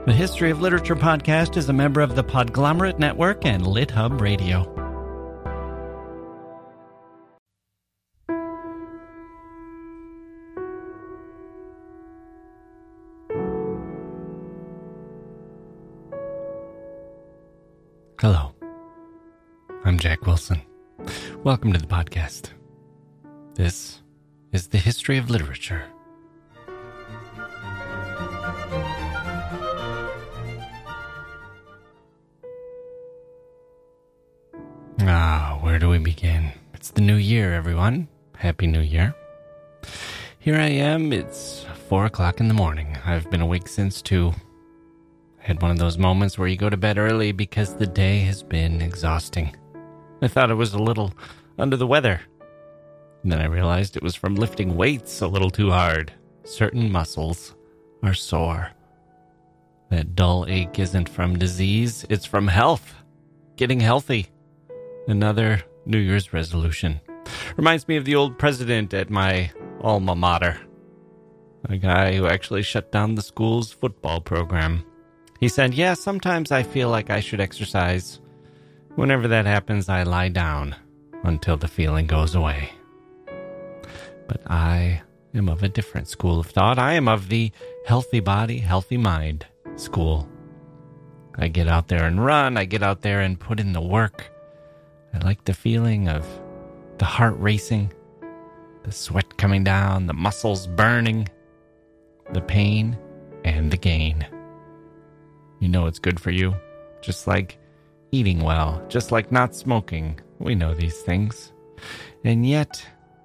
The History of Literature podcast is a member of the Podglomerate Network and LitHub Radio. Hello, I'm Jack Wilson. Welcome to the podcast. This is the History of Literature. Where do we begin? It's the new year, everyone. Happy New Year. Here I am. It's 4 o'clock in the morning. I've been awake since 2. I had one of those moments where you go to bed early because the day has been exhausting. I thought I was a little under the weather. And then I realized it was from lifting weights a little too hard. Certain muscles are sore. That dull ache isn't from disease, it's from health. Getting healthy. Another New Year's resolution. Reminds me of the old president at my alma mater. A guy who actually shut down the school's football program. He said, yeah, sometimes I feel like I should exercise. Whenever that happens, I lie down until the feeling goes away. But I am of a different school of thought. I am of the healthy body, healthy mind school. I get out there and run. I get out there and put in the work. I like the feeling of the heart racing, the sweat coming down, the muscles burning, the pain and the gain. You know it's good for you, just like eating well, just like not smoking. We know these things. And yet,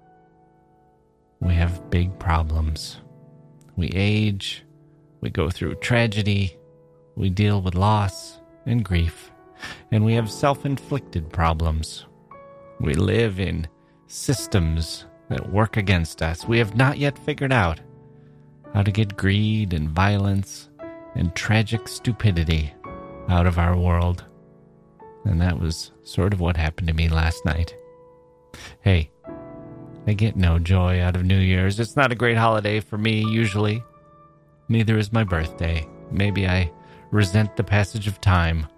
we have big problems. We age, we go through tragedy, we deal with loss and grief. And we have self-inflicted problems. We live in systems that work against us. We have not yet figured out how to get greed and violence and tragic stupidity out of our world. And that was sort of what happened to me last night. Hey, I get no joy out of New Year's. It's not a great holiday for me, usually. Neither is my birthday. Maybe I resent the passage of time.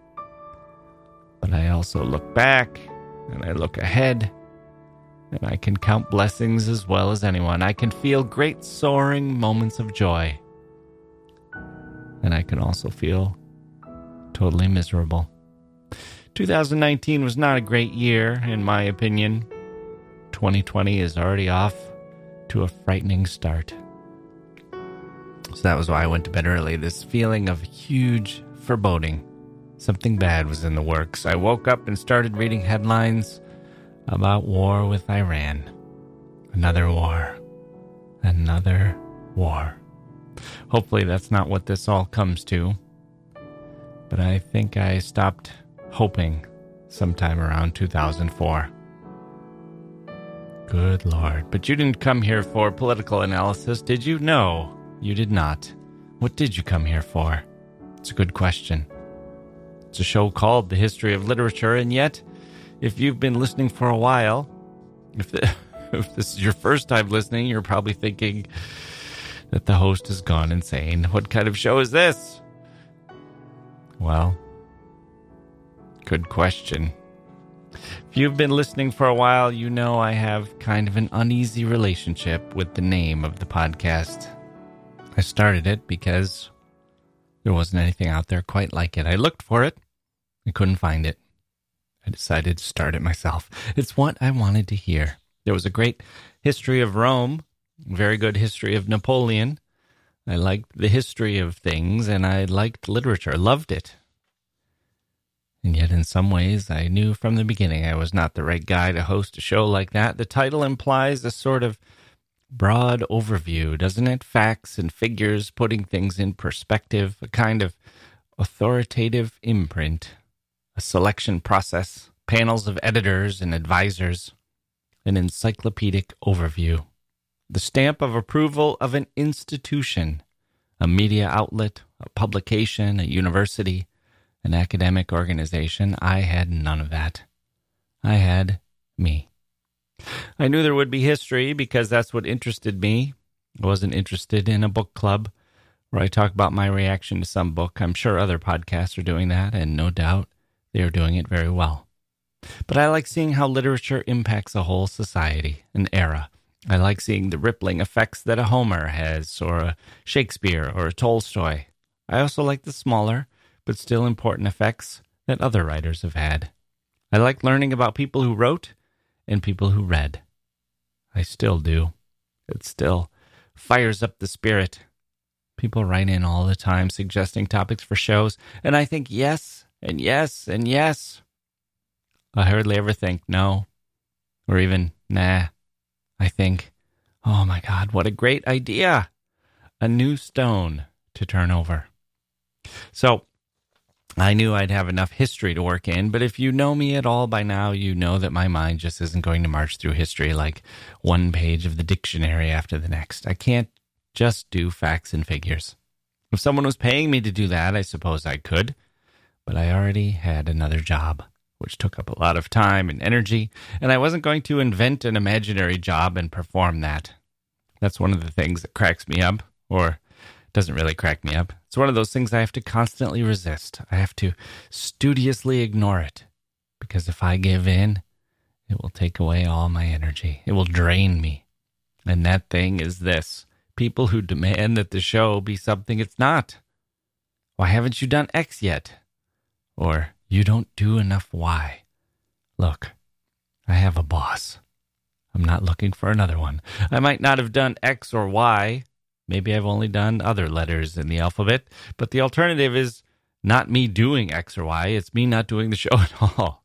But I also look back, and I look ahead, and I can count blessings as well as anyone. I can feel great soaring moments of joy. And I can also feel totally miserable. 2019 was not a great year, in my opinion. 2020 is already off to a frightening start. So that was why I went to bed early, this feeling of huge foreboding. Something bad was in the works. I woke up and started reading headlines about war with Iran. Another war. Another war. Hopefully that's not what this all comes to. But I think I stopped hoping sometime around 2004. Good Lord. But you didn't come here for political analysis, did you? No, you did not. What did you come here for? It's a good question. It's a show called The History of Literature, and yet, if you've been listening for a while, if this is your first time listening, you're probably thinking that the host has gone insane. What kind of show is this? Well, good question. If you've been listening for a while, you know I have kind of an uneasy relationship with the name of the podcast. I started it because there wasn't anything out there quite like it. I looked for it. I couldn't find it. I decided to start it myself. It's what I wanted to hear. There was a great history of Rome, very good history of Napoleon. I liked the history of things, and I liked literature, loved it. And yet in some ways, I knew from the beginning I was not the right guy to host a show like that. The title implies a sort of broad overview, doesn't it? Facts and figures, putting things in perspective, a kind of authoritative imprint, a selection process, panels of editors and advisors, an encyclopedic overview, the stamp of approval of an institution, a media outlet, a publication, a university, an academic organization. I had none of that. I had me. I knew there would be history because that's what interested me. I wasn't interested in a book club where I talk about my reaction to some book. I'm sure other podcasts are doing that, and no doubt they are doing it very well. But I like seeing how literature impacts a whole society, an era. I like seeing the rippling effects that a Homer has, or a Shakespeare, or a Tolstoy. I also like the smaller, but still important effects that other writers have had. I like learning about people who wrote and people who read. I still do. It still fires up the spirit. People write in all the time suggesting topics for shows, and I think yes, and yes, and yes. I hardly ever think no, or even nah. I think, oh my God, what a great idea. A new stone to turn over. So, I knew I'd have enough history to work in, but if you know me at all by now, you know that my mind just isn't going to march through history like one page of the dictionary after the next. I can't just do facts and figures. If someone was paying me to do that, I suppose I could, but I already had another job, which took up a lot of time and energy, and I wasn't going to invent an imaginary job and perform that. That's one of the things that cracks me up, or doesn't really crack me up. It's one of those things I have to constantly resist. I have to studiously ignore it, because if I give in, it will take away all my energy. It will drain me. And that thing is this: people who demand that the show be something it's not. Why haven't you done X yet? Or, you don't do enough Y. Look, I have a boss. I'm not looking for another one. I might not have done X or Y. Maybe I've only done other letters in the alphabet, but the alternative is not me doing X or Y. It's me not doing the show at all.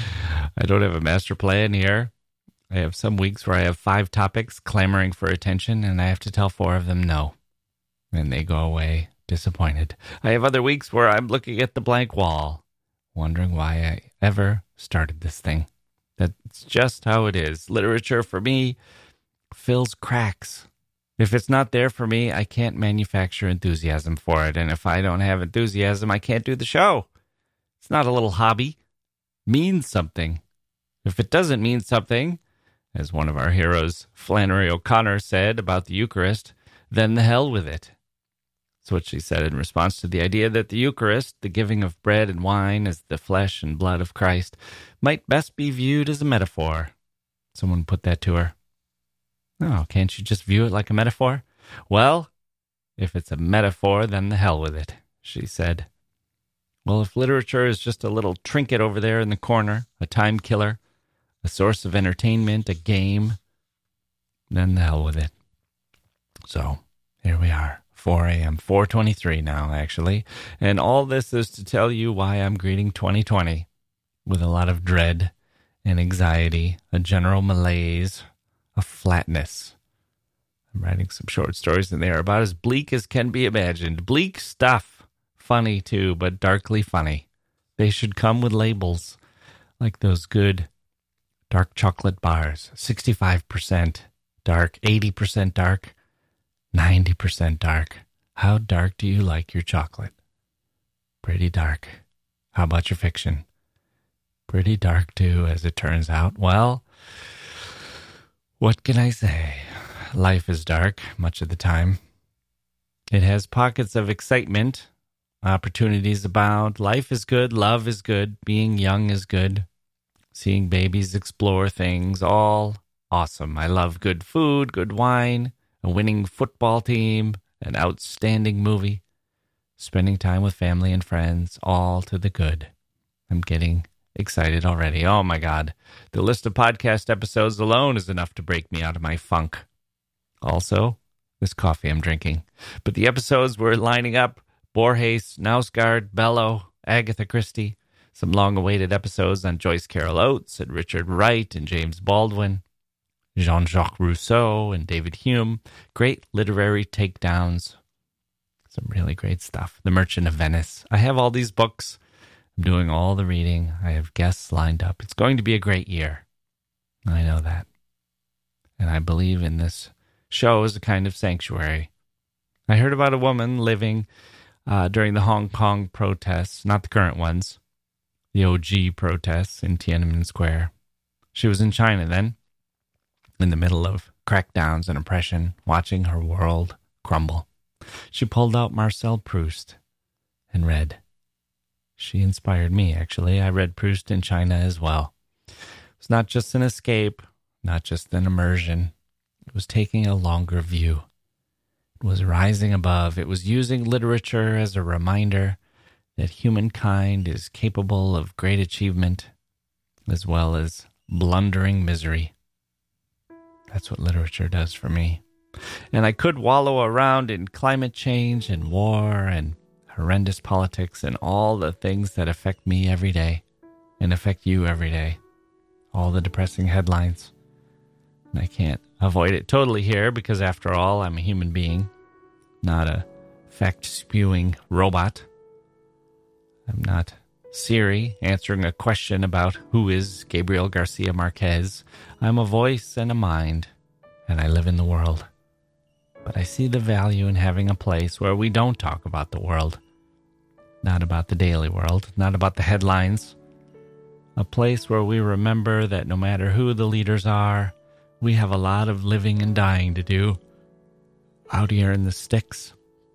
I don't have a master plan here. I have some weeks where I have 5 topics clamoring for attention, and I have to tell 4 of them no. And they go away disappointed. I have other weeks where I'm looking at the blank wall, wondering why I ever started this thing. That's just how it is. Literature, for me, fills cracks. If it's not there for me, I can't manufacture enthusiasm for it. And if I don't have enthusiasm, I can't do the show. It's not a little hobby. It means something. If it doesn't mean something, as one of our heroes, Flannery O'Connor, said about the Eucharist, then the hell with it. That's what she said in response to the idea that the Eucharist, the giving of bread and wine as the flesh and blood of Christ, might best be viewed as a metaphor. Someone put that to her. Oh, can't you just view it like a metaphor? Well, if it's a metaphor, then the hell with it, she said. Well, if literature is just a little trinket over there in the corner, a time killer, a source of entertainment, a game, then the hell with it. So, here we are, 4 a.m., 4:23 now, actually, and all this is to tell you why I'm greeting 2020 with a lot of dread and anxiety, a general malaise, a flatness. I'm writing some short stories in there about as bleak as can be imagined. Bleak stuff. Funny, too, but darkly funny. They should come with labels, like those good dark chocolate bars. 65% dark, 80% dark, 90% dark. How dark do you like your chocolate? Pretty dark. How about your fiction? Pretty dark, too, as it turns out. Well, what can I say? Life is dark much of the time. It has pockets of excitement. Opportunities abound. Life is good. Love is good. Being young is good. Seeing babies explore things. All awesome. I love good food, good wine, a winning football team, an outstanding movie, spending time with family and friends, all to the good. I'm getting excited already. Oh my God. The list of podcast episodes alone is enough to break me out of my funk. Also, this coffee I'm drinking. But the episodes were lining up: Borges, Knausgaard, Bellow, Agatha Christie, some long-awaited episodes on Joyce Carol Oates and Richard Wright and James Baldwin, Jean-Jacques Rousseau and David Hume. Great literary takedowns. Some really great stuff. The Merchant of Venice. I have all these books. I'm doing all the reading. I have guests lined up. It's going to be a great year. I know that. And I believe in this show as a kind of sanctuary. I heard about a woman living during the Hong Kong protests, not the current ones, the OG protests in Tiananmen Square. She was in China then, in the middle of crackdowns and oppression, watching her world crumble. She pulled out Marcel Proust and read. She inspired me, actually. I read Proust in China as well. It was not just an escape, not just an immersion. It was taking a longer view. It was rising above. It was using literature as a reminder that humankind is capable of great achievement as well as blundering misery. That's what literature does for me. And I could wallow around in climate change and war and horrendous politics and all the things that affect me every day and affect you every day. All the depressing headlines. And I can't avoid it totally here because, after all, I'm a human being, not a fact-spewing robot. I'm not Siri answering a question about who is Gabriel Garcia Marquez. I'm a voice and a mind, and I live in the world. But I see the value in having a place where we don't talk about the world. Not about the daily world, not about the headlines. A place where we remember that no matter who the leaders are, we have a lot of living and dying to do out here in the sticks.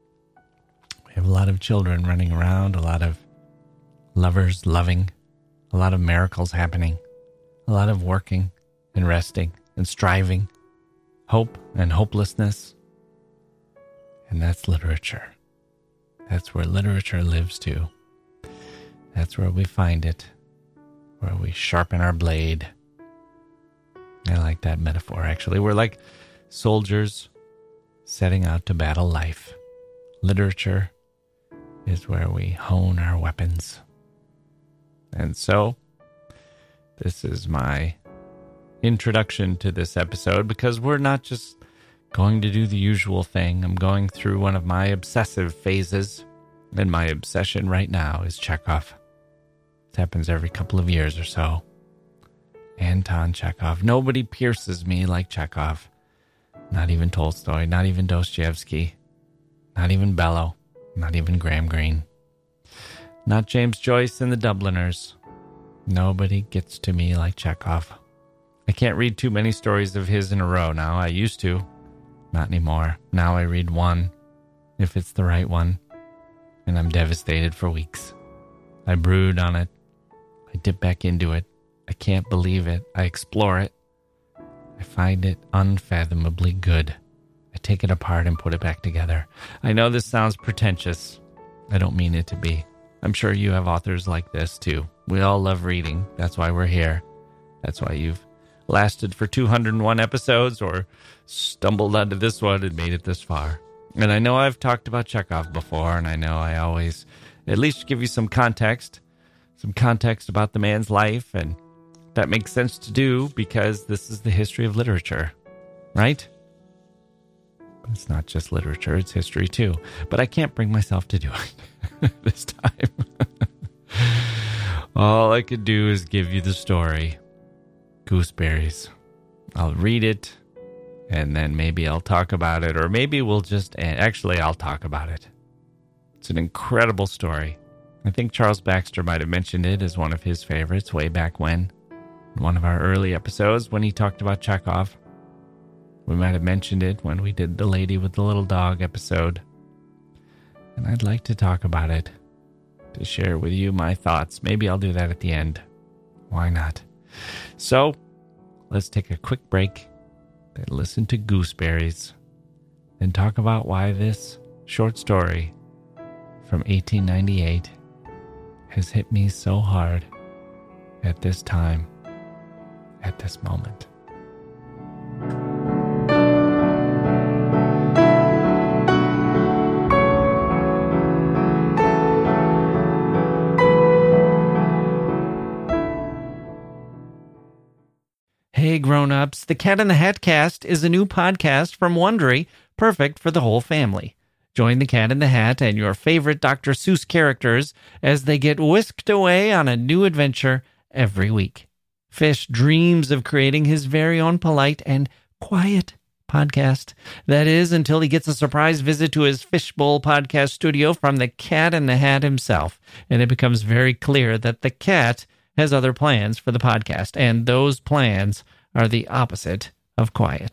We have a lot of children running around, a lot of lovers loving, a lot of miracles happening, a lot of working and resting and striving, hope and hopelessness. And that's literature. That's where literature lives too. That's where we find it, where we sharpen our blade. I like that metaphor, actually. We're like soldiers setting out to battle life. Literature is where we hone our weapons. And so, this is my introduction to this episode, because we're not just going to do the usual thing. I'm going through one of my obsessive phases, and my obsession right now is Chekhov. It happens every couple of years or so. Anton Chekhov. Nobody pierces me like Chekhov. Not even Tolstoy, not even Dostoevsky, not even Bellow, not even Graham Greene. Not James Joyce and the Dubliners. Nobody gets to me like Chekhov. I can't read too many stories of his in a row now. I used to. Not anymore. Now I read one, if it's the right one, and I'm devastated for weeks. I brood on it. I dip back into it. I can't believe it. I explore it. I find it unfathomably good. I take it apart and put it back together. I know this sounds pretentious. I don't mean it to be. I'm sure you have authors like this too. We all love reading. That's why we're here. That's why you've lasted for 201 episodes or stumbled onto this one and made it this far. And I know I've talked about Chekhov before, and I know I always at least give you some context about the man's life, and that makes sense to do because this is the history of literature, right? But it's not just literature, it's history too. But I can't bring myself to do it this time. All I could do is give you the story. Gooseberries. I'll read it, and then maybe I'll talk about it, or maybe we'll just... Actually, I'll talk about it. It's an incredible story. I think Charles Baxter might have mentioned it as one of his favorites way back when. In one of our early episodes when he talked about Chekhov. We might have mentioned it when we did the Lady with the Little Dog episode. And I'd like to talk about it, to share with you my thoughts. Maybe I'll do that at the end. Why not? So, let's take a quick break, then listen to Gooseberries, then talk about why this short story from 1898 has hit me so hard at this time, at this moment. Hey grown-ups, the Cat in the Hat Cast is a new podcast from Wondery, perfect for the whole family. Join the Cat in the Hat and your favorite Dr. Seuss characters as they get whisked away on a new adventure every week. Fish dreams of creating his very own polite and quiet podcast. That is, until he gets a surprise visit to his Fishbowl podcast studio from the Cat in the Hat himself, and it becomes very clear that the cat has other plans for the podcast, and those plans are the opposite of quiet.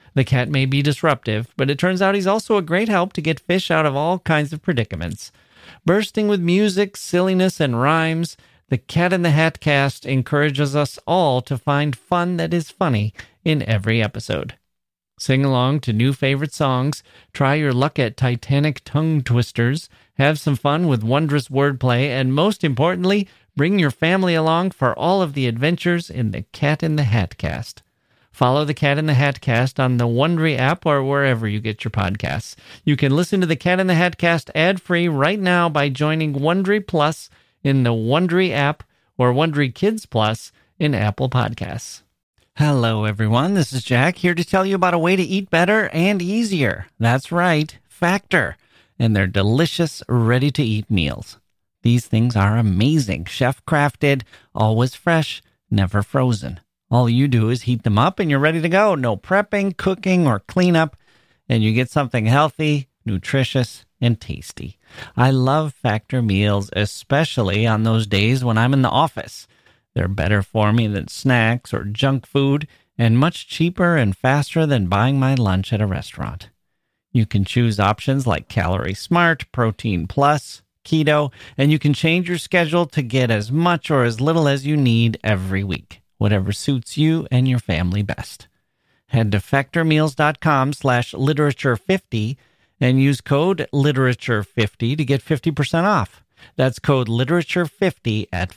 The cat may be disruptive, but it turns out he's also a great help to get fish out of all kinds of predicaments. Bursting with music, silliness, and rhymes, the Cat in the Hat cast encourages us all to find fun that is funny in every episode. Sing along to new favorite songs, try your luck at Titanic tongue twisters, have some fun with wondrous wordplay, and most importantly, bring your family along for all of the adventures in the Cat in the Hat cast. Follow the Cat in the Hat cast on the Wondery app or wherever you get your podcasts. You can listen to the Cat in the Hat cast ad-free right now by joining Wondery Plus in the Wondery app or Wondery Kids Plus in Apple Podcasts. Hello, everyone. This is Jack here to tell you about a way to eat better and easier. That's right, Factor, and their delicious, ready-to-eat meals. These things are amazing, chef-crafted, always fresh, never frozen. All you do is heat them up and you're ready to go. No prepping, cooking, or cleanup, and you get something healthy, nutritious, and tasty. I love Factor meals, especially on those days when I'm in the office. They're better for me than snacks or junk food, and much cheaper and faster than buying my lunch at a restaurant. You can choose options like Calorie Smart, Protein Plus, Keto, and you can change your schedule to get as much or as little as you need every week, whatever suits you and your family best. Head to factormeals.com/literature50 and use code literature50 to get 50% off. That's code literature50 at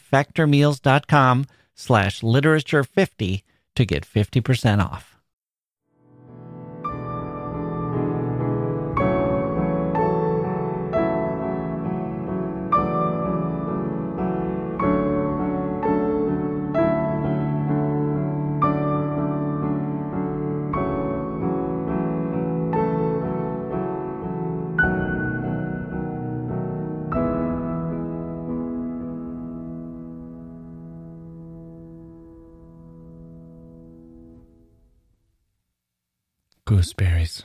factormeals.com/literature50 to get 50% off. Gooseberries.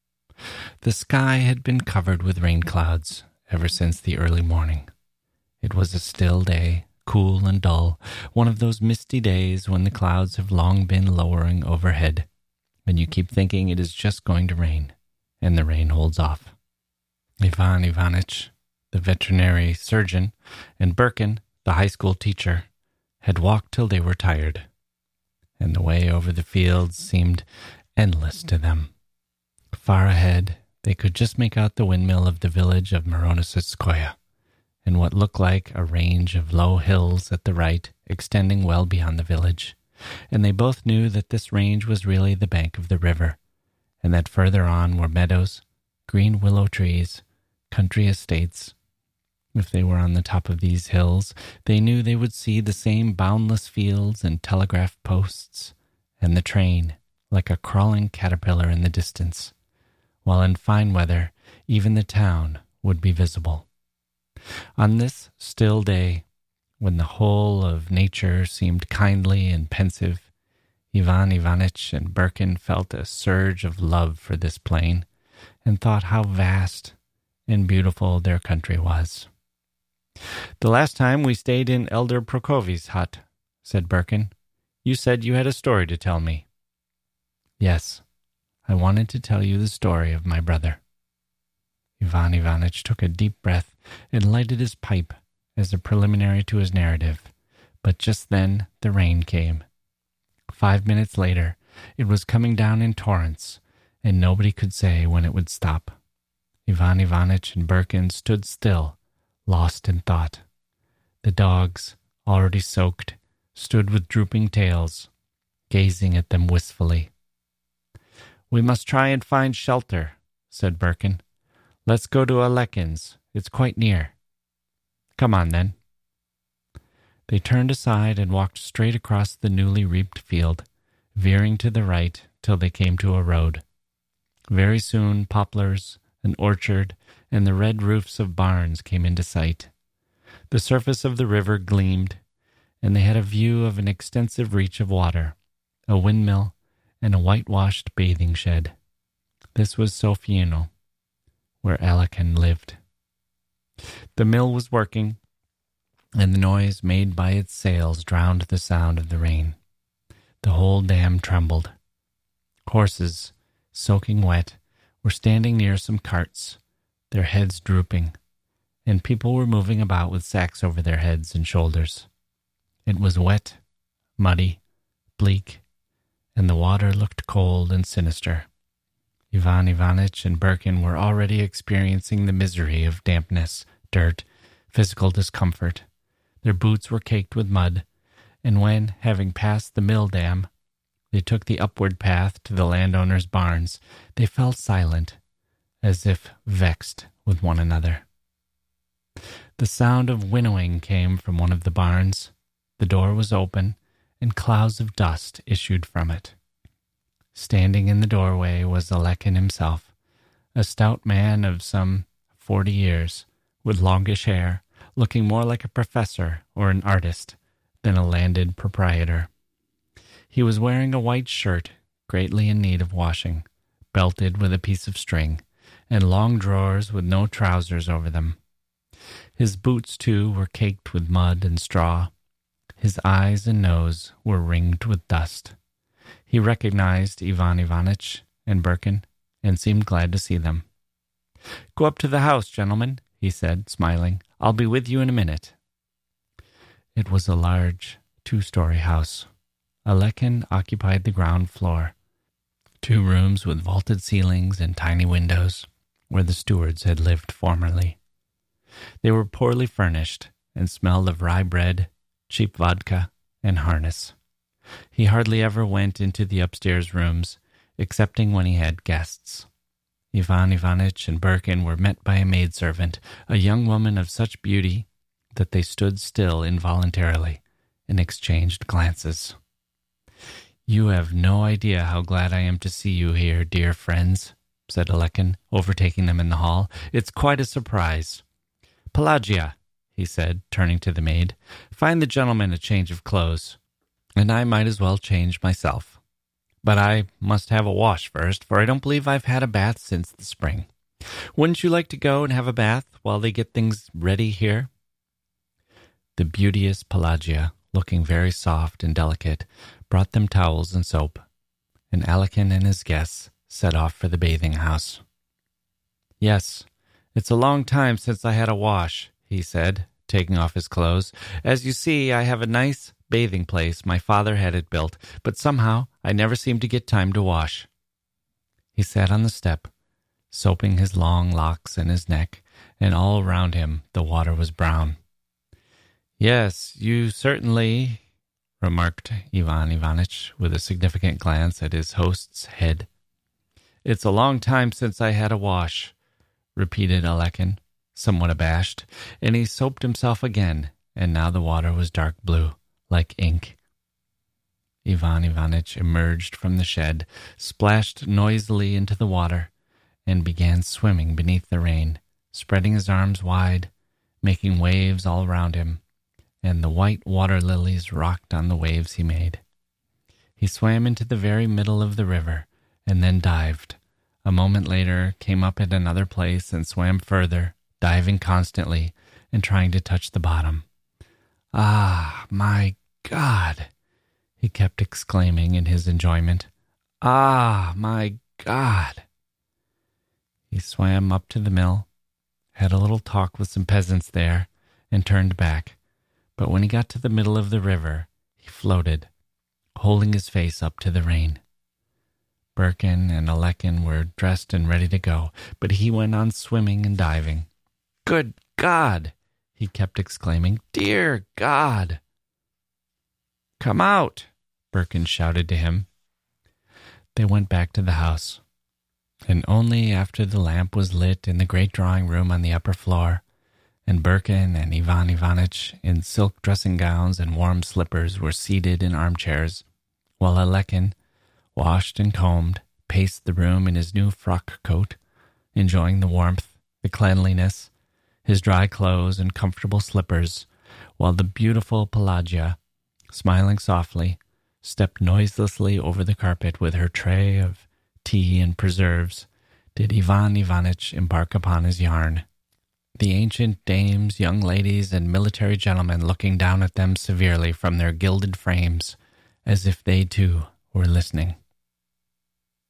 The sky had been covered with rain clouds ever since the early morning. It was a still day, cool and dull, one of those misty days when the clouds have long been lowering overhead, and you keep thinking it is just going to rain, and the rain holds off. Ivan Ivanitch, the veterinary surgeon, and Birkin, the high school teacher, had walked till they were tired, and the way over the fields seemed endless to them. Far ahead, they could just make out the windmill of the village of Mironosetskoye, and what looked like a range of low hills at the right, extending well beyond the village. And they both knew that this range was really the bank of the river, and that further on were meadows, green willow trees, country estates. If they were on the top of these hills, they knew they would see the same boundless fields and telegraph posts, and the train, like a crawling caterpillar in the distance, while in fine weather, even the town would be visible. On this still day, when the whole of nature seemed kindly and pensive, Ivan Ivanitch and Birkin felt a surge of love for this plain, and thought how vast and beautiful their country was. "The last time we stayed in Elder Prokovy's hut," said Birkin. "You said you had a story to tell me." "Yes, I wanted to tell you the story of my brother." Ivan Ivanitch took a deep breath and lighted his pipe as a preliminary to his narrative, but just then the rain came. 5 minutes later, it was coming down in torrents, and nobody could say when it would stop. Ivan Ivanitch and Birkin stood still, lost in thought. The dogs, already soaked, stood with drooping tails, gazing at them wistfully. "We must try and find shelter," said Birkin. "Let's go to Alekin's. It's quite near." "Come on, then." They turned aside and walked straight across the newly reaped field, veering to the right till they came to a road. Very soon poplars, an orchard, and the red roofs of barns came into sight. The surface of the river gleamed, and they had a view of an extensive reach of water, a windmill, and a whitewashed bathing shed. This was Sofieno, where Alekin lived. The mill was working, and the noise made by its sails drowned the sound of the rain. The whole dam trembled. Horses soaking wet, were standing near some carts, their heads drooping, and people were moving about with sacks over their heads and shoulders. It was wet, muddy, bleak, and the water looked cold and sinister. Ivan Ivanitch and Birkin were already experiencing the misery of dampness, dirt, physical discomfort. Their boots were caked with mud, and when, having passed the mill dam, they took the upward path to the landowner's barns, they fell silent, as if vexed with one another. The sound of winnowing came from one of the barns. The door was open, and clouds of dust issued from it. Standing in the doorway was Alekin himself, a stout man of some 40 years, with longish hair, looking more like a professor or an artist than a landed proprietor. He was wearing a white shirt, greatly in need of washing, belted with a piece of string, and long drawers with no trousers over them. His boots, too, were caked with mud and straw. His eyes and nose were ringed with dust. He recognized Ivan Ivanitch and Birkin and seemed glad to see them. "Go up to the house, gentlemen," he said, smiling. "I'll be with you in a minute." It was a large, 2-story house. Alekin occupied the ground floor. 2 rooms with vaulted ceilings and tiny windows, where the stewards had lived formerly. They were poorly furnished and smelled of rye bread, cheap vodka, and harness. He hardly ever went into the upstairs rooms, excepting when he had guests. Ivan Ivanitch and Birkin were met by a maidservant, a young woman of such beauty that they stood still involuntarily and exchanged glances. "You have no idea how glad I am to see you here, dear friends," said Alekin, overtaking them in the hall. "It's quite a surprise. Pelagia," he said, turning to the maid, "find the gentleman a change of clothes, and I might as well change myself. But I must have a wash first, for I don't believe I've had a bath since the spring. Wouldn't you like to go and have a bath while they get things ready here?" The beauteous Pelagia, looking very soft and delicate, brought them towels and soap, and Alekin and his guests set off for the bathing house. "Yes, it's a long time since I had a wash," he said, taking off his clothes. "As you see, I have a nice bathing place. My father had it built, but somehow I never seem to get time to wash." He sat on the step, soaping his long locks and his neck, and all around him the water was brown. "Yes, you certainly," remarked Ivan Ivanitch with a significant glance at his host's head. "It's a long time since I had a wash," repeated Alekin, somewhat abashed, and he soaped himself again, and now the water was dark blue, like ink. Ivan Ivanitch emerged from the shed, splashed noisily into the water, and began swimming beneath the rain, spreading his arms wide, making waves all around him, and the white water lilies rocked on the waves he made. He swam into the very middle of the river, and then dived. A moment later, came up at another place and swam further, diving constantly and trying to touch the bottom. "Ah, my God!" he kept exclaiming in his enjoyment. "Ah, my God!" He swam up to the mill, had a little talk with some peasants there, and turned back. But when he got to the middle of the river, he floated, holding his face up to the rain. Birkin and Alekin were dressed and ready to go, but he went on swimming and diving. "Good God!" he kept exclaiming. "Dear God!" "Come out!" Birkin shouted to him. They went back to the house, and only after the lamp was lit in the great drawing room on the upper floor, and Birkin and Ivan Ivanitch in silk dressing gowns and warm slippers were seated in armchairs, while Alekin, washed and combed, paced the room in his new frock coat, enjoying the warmth, the cleanliness, his dry clothes and comfortable slippers, while the beautiful Pelagia, smiling softly, stepped noiselessly over the carpet with her tray of tea and preserves, did Ivan Ivanitch embark upon his yarn, the ancient dames, young ladies, and military gentlemen looking down at them severely from their gilded frames, as if they too were listening.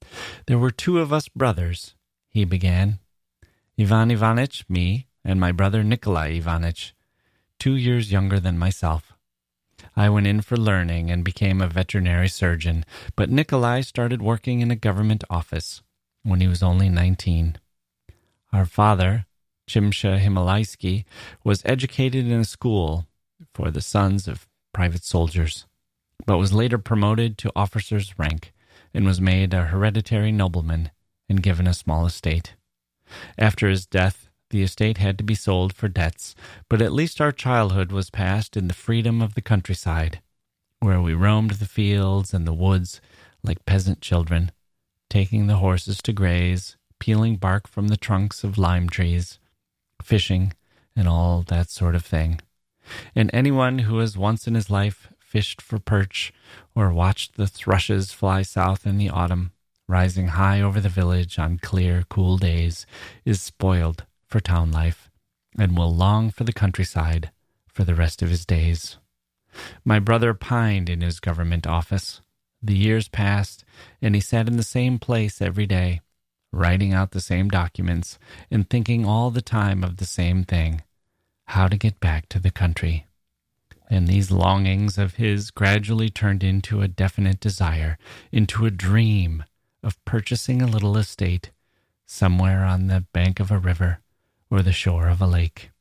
There were two of us brothers, he began. Ivan Ivanitch, me, and my brother Nikolai Ivanitch, 2 years younger than myself. I went in for learning and became a veterinary surgeon, but Nikolai started working in a government office when he was only 19. Our father, Chimsha Himalaisky, was educated in a school for the sons of private soldiers, but was later promoted to officer's rank and was made a hereditary nobleman and given a small estate. After his death, the estate had to be sold for debts, but at least our childhood was passed in the freedom of the countryside, where we roamed the fields and the woods like peasant children, taking the horses to graze, peeling bark from the trunks of lime trees, fishing, and all that sort of thing. And anyone who has once in his life fished for perch or watched the thrushes fly south in the autumn, rising high over the village on clear, cool days, is spoiled for town life and will long for the countryside for the rest of his days. My brother pined in his government office. The years passed, and he sat in the same place every day, writing out the same documents and thinking all the time of the same thing, how to get back to the country. And these longings of his gradually turned into a definite desire, into a dream of purchasing a little estate somewhere on the bank of a river or the shore of a lake.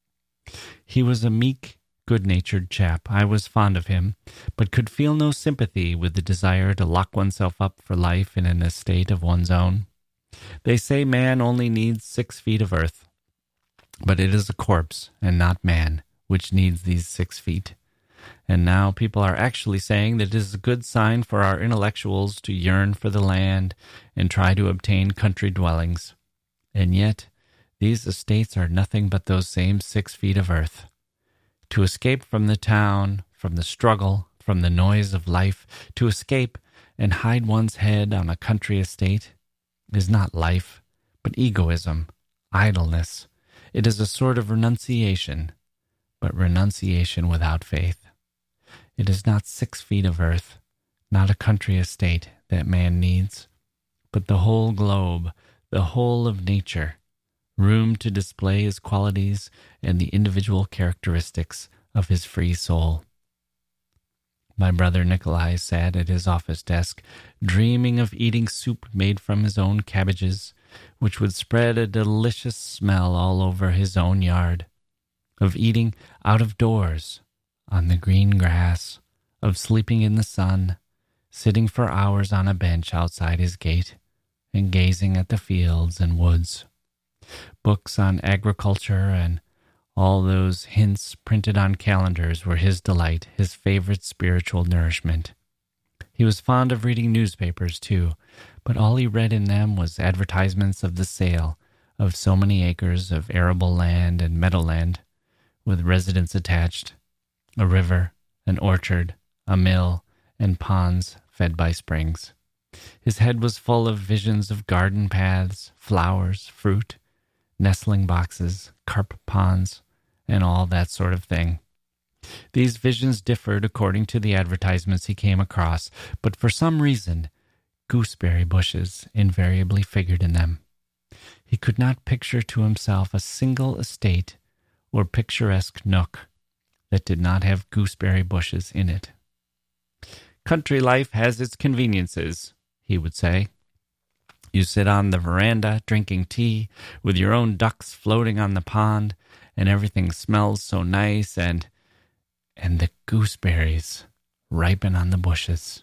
He was a meek, good-natured chap. I was fond of him, but could feel no sympathy with the desire to lock oneself up for life in an estate of one's own. They say man only needs 6 feet of earth, but it is a corpse and not man which needs these 6 feet. And now people are actually saying that it is a good sign for our intellectuals to yearn for the land and try to obtain country dwellings. And yet, these estates are nothing but those same 6 feet of earth. To escape from the town, from the struggle, from the noise of life, to escape and hide one's head on a country estate is not life, but egoism, idleness. It is a sort of renunciation, but renunciation without faith. It is not 6 feet of earth, not a country estate that man needs, but the whole globe, the whole of nature, room to display his qualities and the individual characteristics of his free soul. My brother Nikolai sat at his office desk, dreaming of eating soup made from his own cabbages, which would spread a delicious smell all over his own yard, of eating out of doors, on the green grass, of sleeping in the sun, sitting for hours on a bench outside his gate, and gazing at the fields and woods. Books on agriculture and all those hints printed on calendars were his delight, his favorite spiritual nourishment. He was fond of reading newspapers, too, but all he read in them was advertisements of the sale of so many acres of arable land and meadowland, with residents attached, a river, an orchard, a mill, and ponds fed by springs. His head was full of visions of garden paths, flowers, fruit, nestling boxes, carp ponds, and all that sort of thing. These visions differed according to the advertisements he came across, but for some reason, gooseberry bushes invariably figured in them. He could not picture to himself a single estate or picturesque nook that did not have gooseberry bushes in it. Country life has its conveniences, he would say. You sit on the veranda drinking tea with your own ducks floating on the pond, and everything smells so nice, and the gooseberries ripen on the bushes.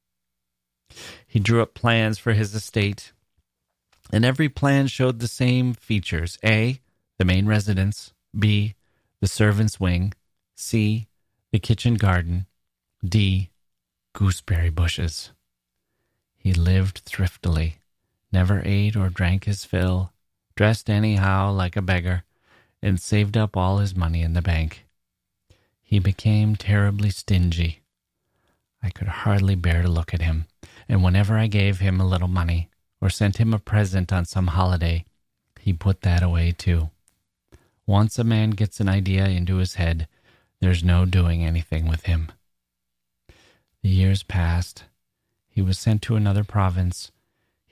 He drew up plans for his estate, and every plan showed the same features. A, the main residence. B, the servants' wing. C, the kitchen garden. D, gooseberry bushes. He lived thriftily, never ate or drank his fill, dressed anyhow like a beggar, and saved up all his money in the bank. He became terribly stingy. I could hardly bear to look at him, and whenever I gave him a little money or sent him a present on some holiday, he put that away too. Once a man gets an idea into his head, there's no doing anything with him. The years passed. He was sent to another province.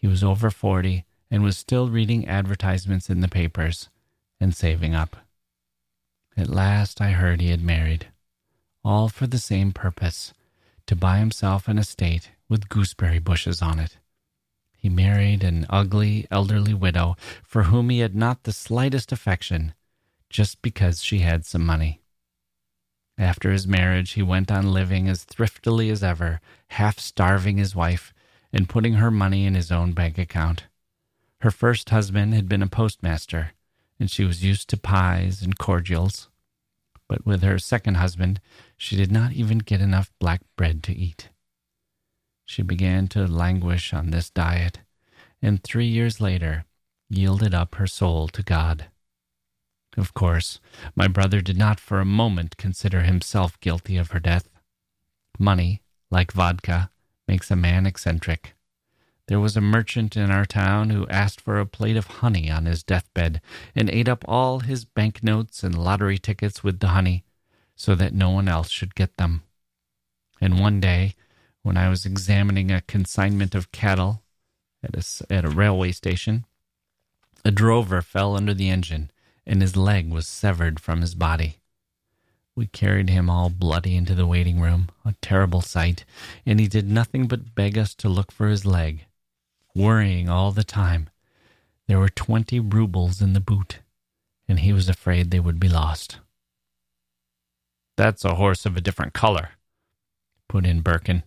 He was over 40 and was still reading advertisements in the papers and saving up. At last I heard he had married, all for the same purpose, to buy himself an estate with gooseberry bushes on it. He married an ugly, elderly widow for whom he had not the slightest affection, just because she had some money. After his marriage, he went on living as thriftily as ever, half starving his wife and putting her money in his own bank account. Her first husband had been a postmaster, and she was used to pies and cordials. But with her second husband, she did not even get enough black bread to eat. She began to languish on this diet, and 3 years later yielded up her soul to God. Of course, my brother did not for a moment consider himself guilty of her death. Money, like vodka, makes a man eccentric. There was a merchant in our town who asked for a plate of honey on his deathbed and ate up all his banknotes and lottery tickets with the honey so that no one else should get them. And one day, when I was examining a consignment of cattle at a railway station, a drover fell under the engine and his leg was severed from his body. We carried him all bloody into the waiting room, a terrible sight, and he did nothing but beg us to look for his leg, worrying all the time. There were 20 rubles in the boot, and he was afraid they would be lost. "That's a horse of a different color," put in Birkin.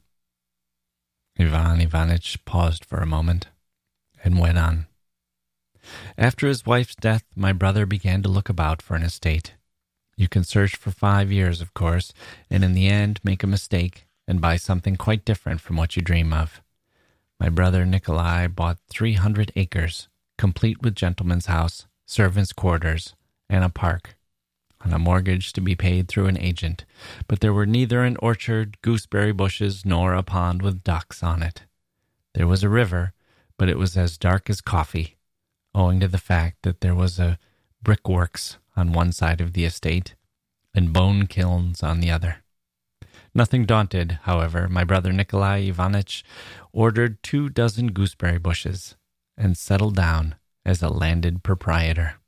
Ivan Ivanitch paused for a moment and went on. "After his wife's death, my brother began to look about for an estate. You can search for 5 years, of course, and in the end make a mistake and buy something quite different from what you dream of. My brother Nikolai bought 300 acres, complete with gentleman's house, servants' quarters, and a park, on a mortgage to be paid through an agent, but there were neither an orchard, gooseberry bushes, nor a pond with ducks on it. There was a river, but it was as dark as coffee, owing to the fact that there was a brickworks on one side of the estate and bone kilns on the other. Nothing daunted, however, my brother Nikolai Ivanitch ordered 24 gooseberry bushes and settled down as a landed proprietor.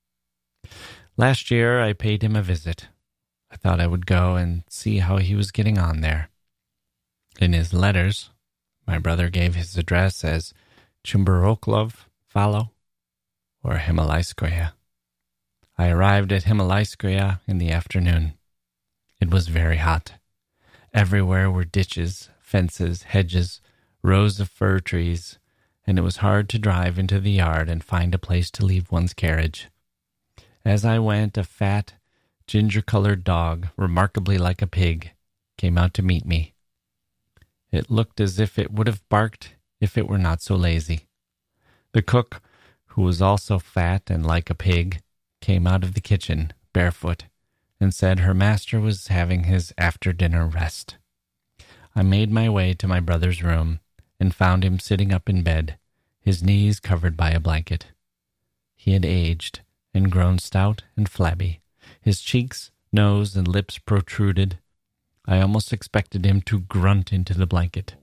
Last year I paid him a visit. I thought I would go and see how he was getting on there. In his letters, my brother gave his address as Chumburoklov, Falo, or Himalayskoye. I arrived at Himalayskoye in the afternoon. It was very hot. Everywhere were ditches, fences, hedges, rows of fir trees, and it was hard to drive into the yard and find a place to leave one's carriage. As I went, a fat, ginger-colored dog, remarkably like a pig, came out to meet me. It looked as if it would have barked if it were not so lazy. The cook, who was also fat and like a pig, came out of the kitchen, barefoot, and said her master was having his after-dinner rest. I made my way to my brother's room and found him sitting up in bed, his knees covered by a blanket. He had aged and grown stout and flabby. His cheeks, nose, and lips protruded. I almost expected him to grunt into the blanket.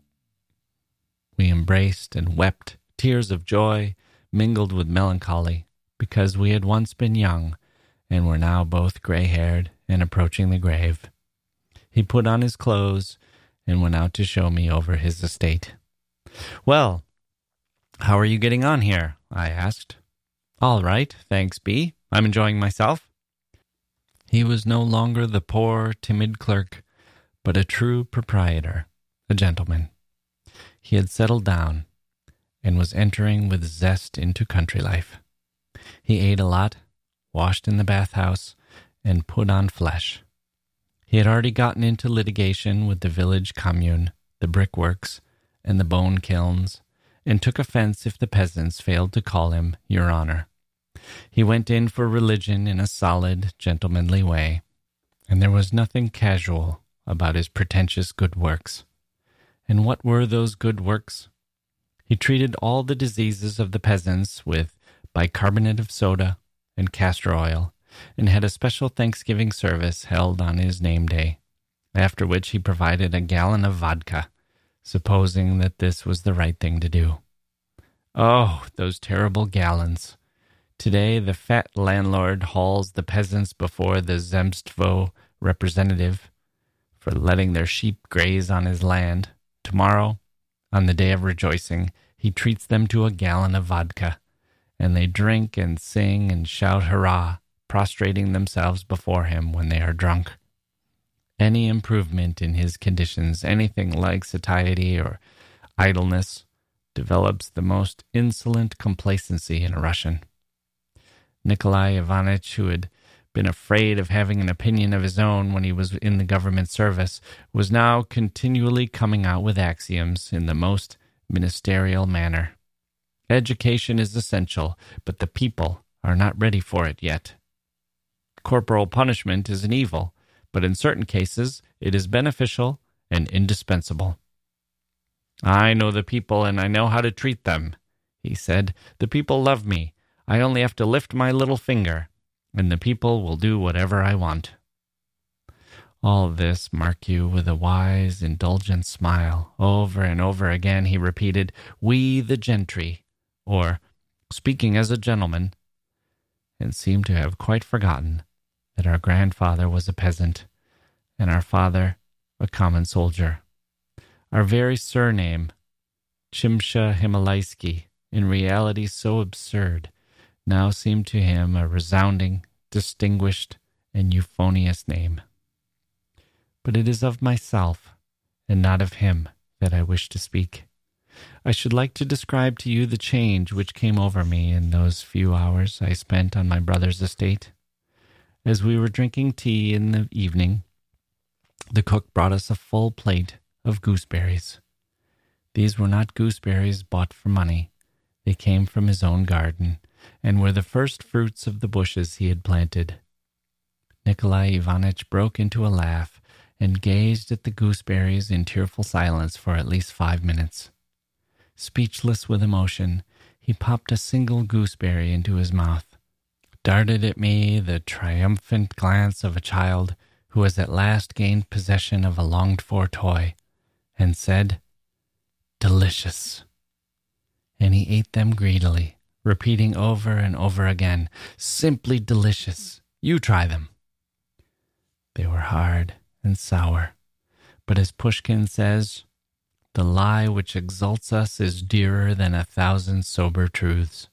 We embraced and wept, tears of joy mingled with melancholy, because we had once been young and were now both gray-haired and approaching the grave. He put on his clothes and went out to show me over his estate. "Well, how are you getting on here?" I asked. "All right, thanks be. I'm enjoying myself." He was no longer the poor, timid clerk, but a true proprietor, a gentleman. He had settled down and was entering with zest into country life. He ate a lot, washed in the bathhouse, and put on flesh. He had already gotten into litigation with the village commune, the brickworks, and the bone kilns, and took offense if the peasants failed to call him Your Honor. He went in for religion in a solid, gentlemanly way, and there was nothing casual about his pretentious good works. And what were those good works? He treated all the diseases of the peasants with bicarbonate of soda and castor oil, and had a special Thanksgiving service held on his name day, after which he provided a gallon of vodka, supposing that this was the right thing to do. Oh, those terrible gallons. Today, the fat landlord hauls the peasants before the Zemstvo representative for letting their sheep graze on his land. Tomorrow, on the day of rejoicing, he treats them to a gallon of vodka, and they drink and sing and shout hurrah, prostrating themselves before him when they are drunk. Any improvement in his conditions, anything like satiety or idleness, develops the most insolent complacency in a Russian. Nikolai Ivanitch, who had been afraid of having an opinion of his own when he was in the government service, was now continually coming out with axioms in the most ministerial manner. Education is essential, but the people are not ready for it yet. Corporal punishment is an evil, but in certain cases it is beneficial and indispensable. I know the people and I know how to treat them, he said. The people love me. I only have to lift my little finger, and the people will do whatever I want. All this, mark you, with a wise, indulgent smile. Over and over again he repeated, "We the gentry," or "speaking as a gentleman," and seemed to have quite forgotten that our grandfather was a peasant, and our father a common soldier. Our very surname, Chimsha Himalaisky, in reality so absurd, now seemed to him a resounding, distinguished, and euphonious name. But it is of myself, and not of him, that I wish to speak. I should like to describe to you the change which came over me in those few hours I spent on my brother's estate. As we were drinking tea in the evening, the cook brought us a full plate of gooseberries. These were not gooseberries bought for money. They came from his own garden, and were the first fruits of the bushes he had planted. Nikolai Ivanitch broke into a laugh and gazed at the gooseberries in tearful silence for at least 5 minutes. Speechless with emotion, he popped a single gooseberry into his mouth, darted at me the triumphant glance of a child who has at last gained possession of a longed-for toy, and said, "Delicious." And he ate them greedily, repeating over and over again, "Simply delicious. You try them." They were hard and sour, but as Pushkin says, the lie which exalts us is dearer than 1,000 sober truths.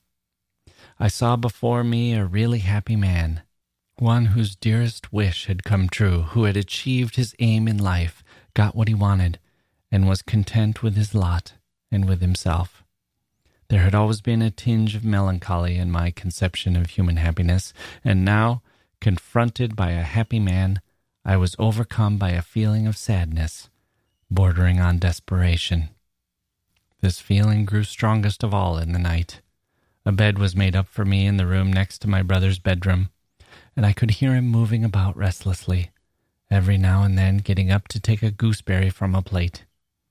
I saw before me a really happy man, one whose dearest wish had come true, who had achieved his aim in life, got what he wanted, and was content with his lot and with himself. There had always been a tinge of melancholy in my conception of human happiness, and now, confronted by a happy man, I was overcome by a feeling of sadness, bordering on desperation. This feeling grew strongest of all in the night. A bed was made up for me in the room next to my brother's bedroom, and I could hear him moving about restlessly, every now and then getting up to take a gooseberry from a plate.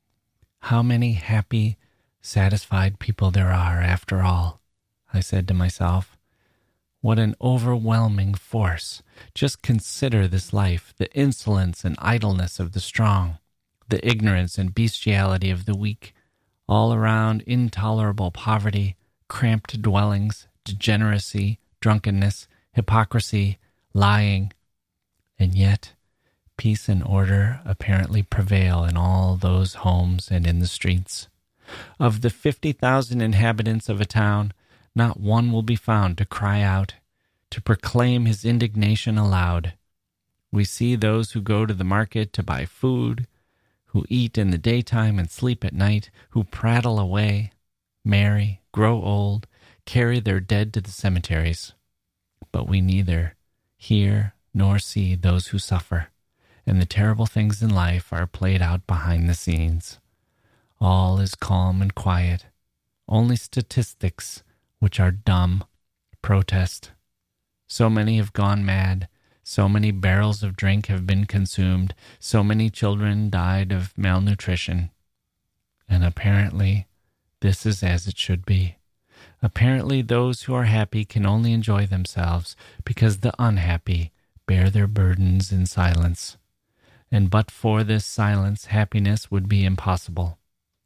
How many happy, satisfied people there are, after all, I said to myself. What an overwhelming force. Just consider this life, the insolence and idleness of the strong, the ignorance and bestiality of the weak, all around intolerable poverty, cramped dwellings, degeneracy, drunkenness, hypocrisy, lying, and yet peace and order apparently prevail in all those homes and in the streets. Of the 50,000 inhabitants of a town, not one will be found to cry out, to proclaim his indignation aloud. We see those who go to the market to buy food, who eat in the daytime and sleep at night, who prattle away, marry, grow old, carry their dead to the cemeteries. But we neither hear nor see those who suffer, and the terrible things in life are played out behind the scenes. All is calm and quiet. Only statistics, which are dumb, protest. So many have gone mad. So many barrels of drink have been consumed. So many children died of malnutrition. And apparently, this is as it should be. Apparently, those who are happy can only enjoy themselves because the unhappy bear their burdens in silence. And but for this silence, happiness would be impossible.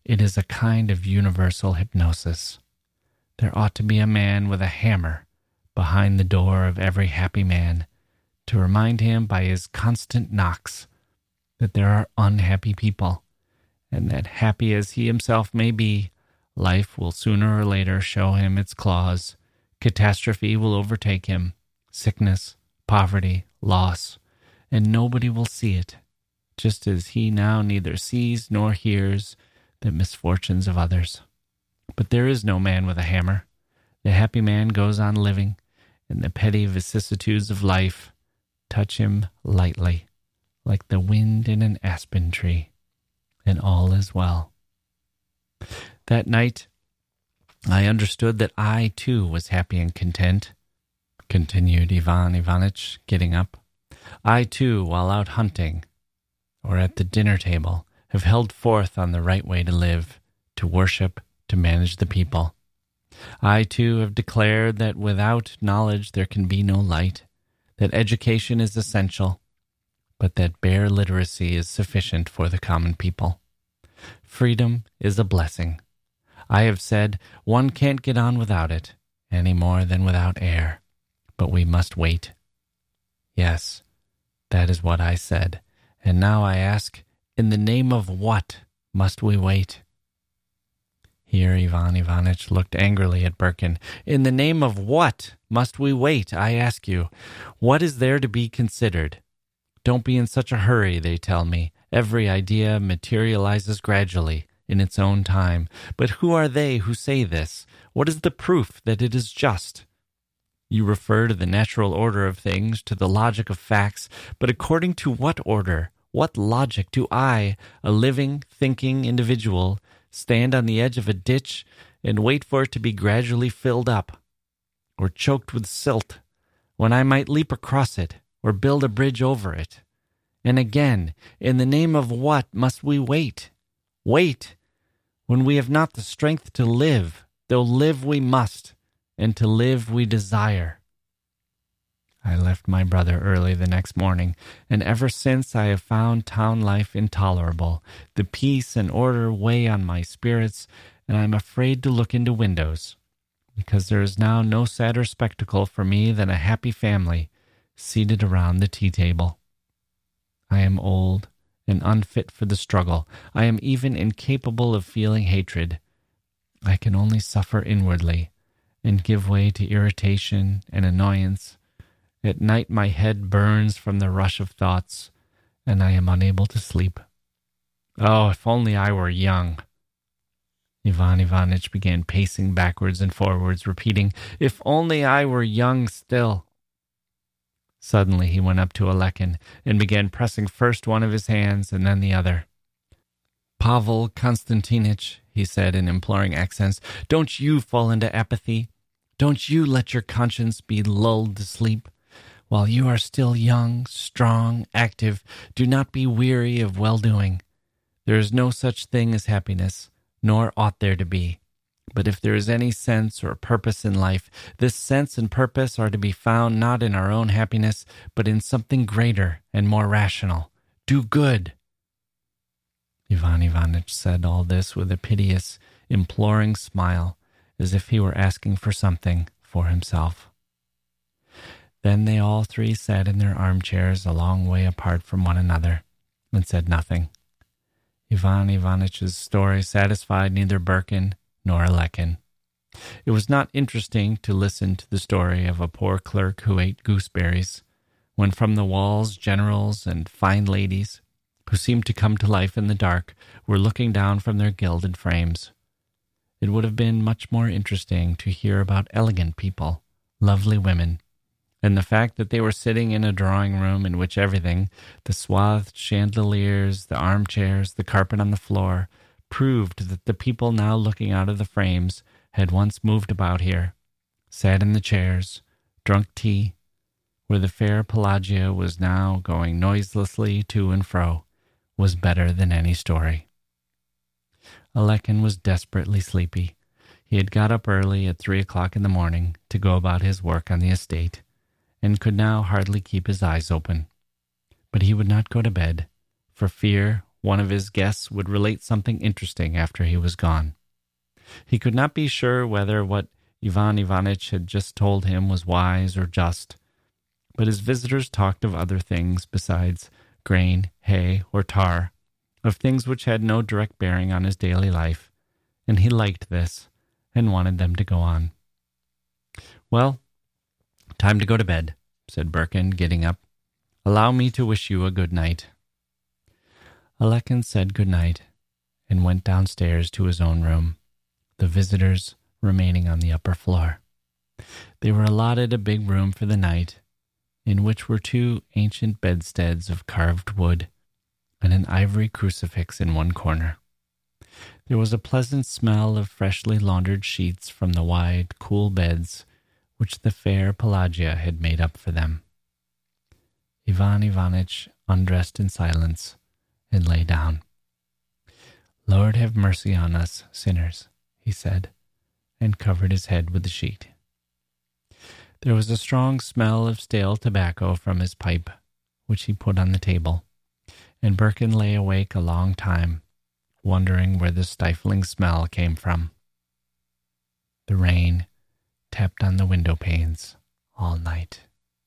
It is a kind of universal hypnosis. There ought to be a man with a hammer behind the door of every happy man to remind him by his constant knocks that there are unhappy people, and that happy as he himself may be, life will sooner or later show him its claws. Catastrophe will overtake him, sickness, poverty, loss, and nobody will see it, just as he now neither sees nor hears the misfortunes of others. But there is no man with a hammer. The happy man goes on living, and the petty vicissitudes of life touch him lightly, like the wind in an aspen tree, and all is well. That night, I understood that I, too, was happy and content, continued Ivan Ivanitch, getting up. I, too, while out hunting, or at the dinner table, have held forth on the right way to live, to worship, to manage the people. I, too, have declared that without knowledge there can be no light, that education is essential, but that bare literacy is sufficient for the common people. Freedom is a blessing. I have said one can't get on without it, any more than without air, but we must wait. Yes, that is what I said, and now I ask, in the name of what must we wait? Here Ivan Ivanitch looked angrily at Birkin. In the name of what must we wait, I ask you? What is there to be considered? Don't be in such a hurry, they tell me. Every idea materializes gradually, in its own time. But who are they who say this? What is the proof that it is just? You refer to the natural order of things, to the logic of facts, but according to what order, what logic do I, a living, thinking individual, stand on the edge of a ditch and wait for it to be gradually filled up, or choked with silt, when I might leap across it, or build a bridge over it? And again, in the name of what must we wait? Wait, when we have not the strength to live, though live we must, and to live we desire. I left my brother early the next morning, and ever since I have found town life intolerable. The peace and order weigh on my spirits, and I am afraid to look into windows, because there is now no sadder spectacle for me than a happy family seated around the tea-table. I am old and unfit for the struggle. I am even incapable of feeling hatred. I can only suffer inwardly and give way to irritation and annoyance. At night my head burns from the rush of thoughts, and I am unable to sleep. Oh, if only I were young! Ivan Ivanitch began pacing backwards and forwards, repeating, if only I were young still. Suddenly he went up to Alekin and began pressing first one of his hands and then the other. Pavel Konstantinitch, he said in imploring accents, don't you fall into apathy? Don't you let your conscience be lulled to sleep? While you are still young, strong, active, do not be weary of well-doing. There is no such thing as happiness, nor ought there to be. But if there is any sense or purpose in life, this sense and purpose are to be found not in our own happiness, but in something greater and more rational. Do good. Ivan Ivanitch said all this with a piteous, imploring smile, as if he were asking for something for himself. Then they all three sat in their armchairs a long way apart from one another, and said nothing. Ivan Ivanitch's story satisfied neither Birkin nor Alekin. It was not interesting to listen to the story of a poor clerk who ate gooseberries, when from the walls generals and fine ladies, who seemed to come to life in the dark, were looking down from their gilded frames. It would have been much more interesting to hear about elegant people, lovely women, and the fact that they were sitting in a drawing-room in which everything, the swathed chandeliers, the armchairs, the carpet on the floor, proved that the people now looking out of the frames had once moved about here, sat in the chairs, drunk tea, where the fair Pelagia was now going noiselessly to and fro, was better than any story. Alekin was desperately sleepy. He had got up early at 3 o'clock in the morning to go about his work on the estate, and could now hardly keep his eyes open. But he would not go to bed, for fear, one of his guests would relate something interesting after he was gone. He could not be sure whether what Ivan Ivanitch had just told him was wise or just, but his visitors talked of other things besides grain, hay, or tar, of things which had no direct bearing on his daily life, and he liked this and wanted them to go on. "Well, time to go to bed," said Birkin, getting up. "Allow me to wish you a good night." Alekin said good night and went downstairs to his own room, the visitors remaining on the upper floor. They were allotted a big room for the night, in which were 2 ancient bedsteads of carved wood and an ivory crucifix in one corner. There was a pleasant smell of freshly laundered sheets from the wide, cool beds which the fair Pelagia had made up for them. Ivan Ivanitch undressed in silence and lay down. "Lord, have mercy on us sinners," he said, and covered his head with the sheet. There was a strong smell of stale tobacco from his pipe, which he put on the table, and Birkin lay awake a long time, wondering where the stifling smell came from. The rain tapped on the window panes all night.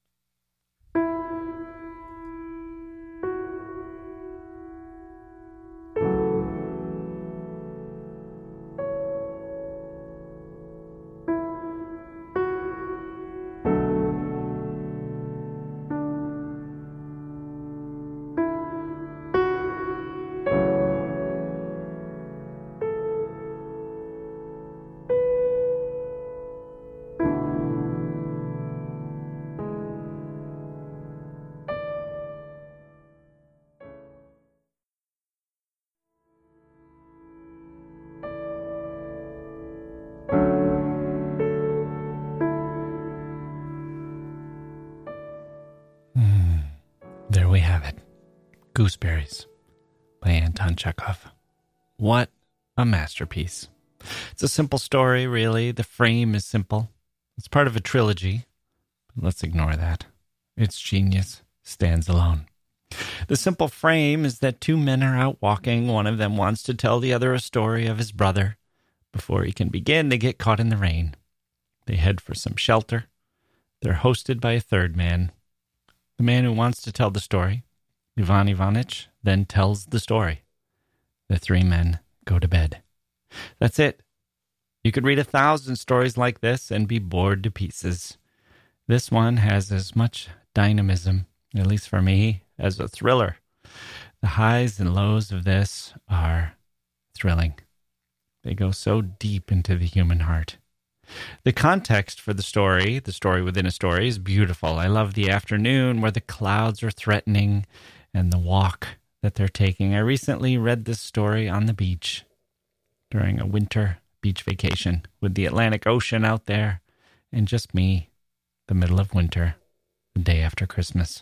There we have it. Gooseberries by Anton Chekhov. What a masterpiece. It's a simple story, really. The frame is simple. It's part of a trilogy. But let's ignore that. Its genius stands alone. The simple frame is that 2 men are out walking. One of them wants to tell the other a story of his brother. Before he can begin, they get caught in the rain. They head for some shelter. They're hosted by a 3rd man. The man who wants to tell the story, Ivan Ivanitch, then tells the story. The 3 men go to bed. That's it. You could read 1,000 stories like this and be bored to pieces. This one has as much dynamism, at least for me, as a thriller. The highs and lows of this are thrilling. They go so deep into the human heart. The context for the story within a story, is beautiful. I love the afternoon where the clouds are threatening and the walk that they're taking. I recently read this story on the beach during a winter beach vacation with the Atlantic Ocean out there and just me, the middle of winter, the day after Christmas.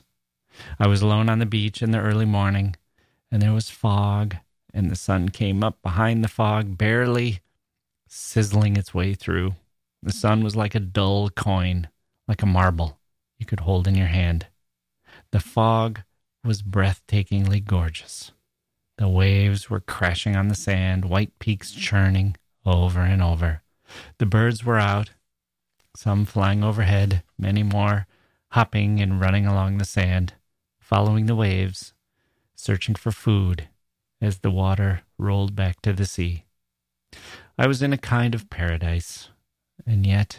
I was alone on the beach in the early morning, and there was fog, and the sun came up behind the fog, barely sizzling its way through. The sun was like a dull coin, like a marble you could hold in your hand. The fog was breathtakingly gorgeous. The waves were crashing on the sand, white peaks churning over and over. The birds were out, some flying overhead, many more hopping and running along the sand, following the waves, searching for food as the water rolled back to the sea. I was in a kind of paradise. And yet,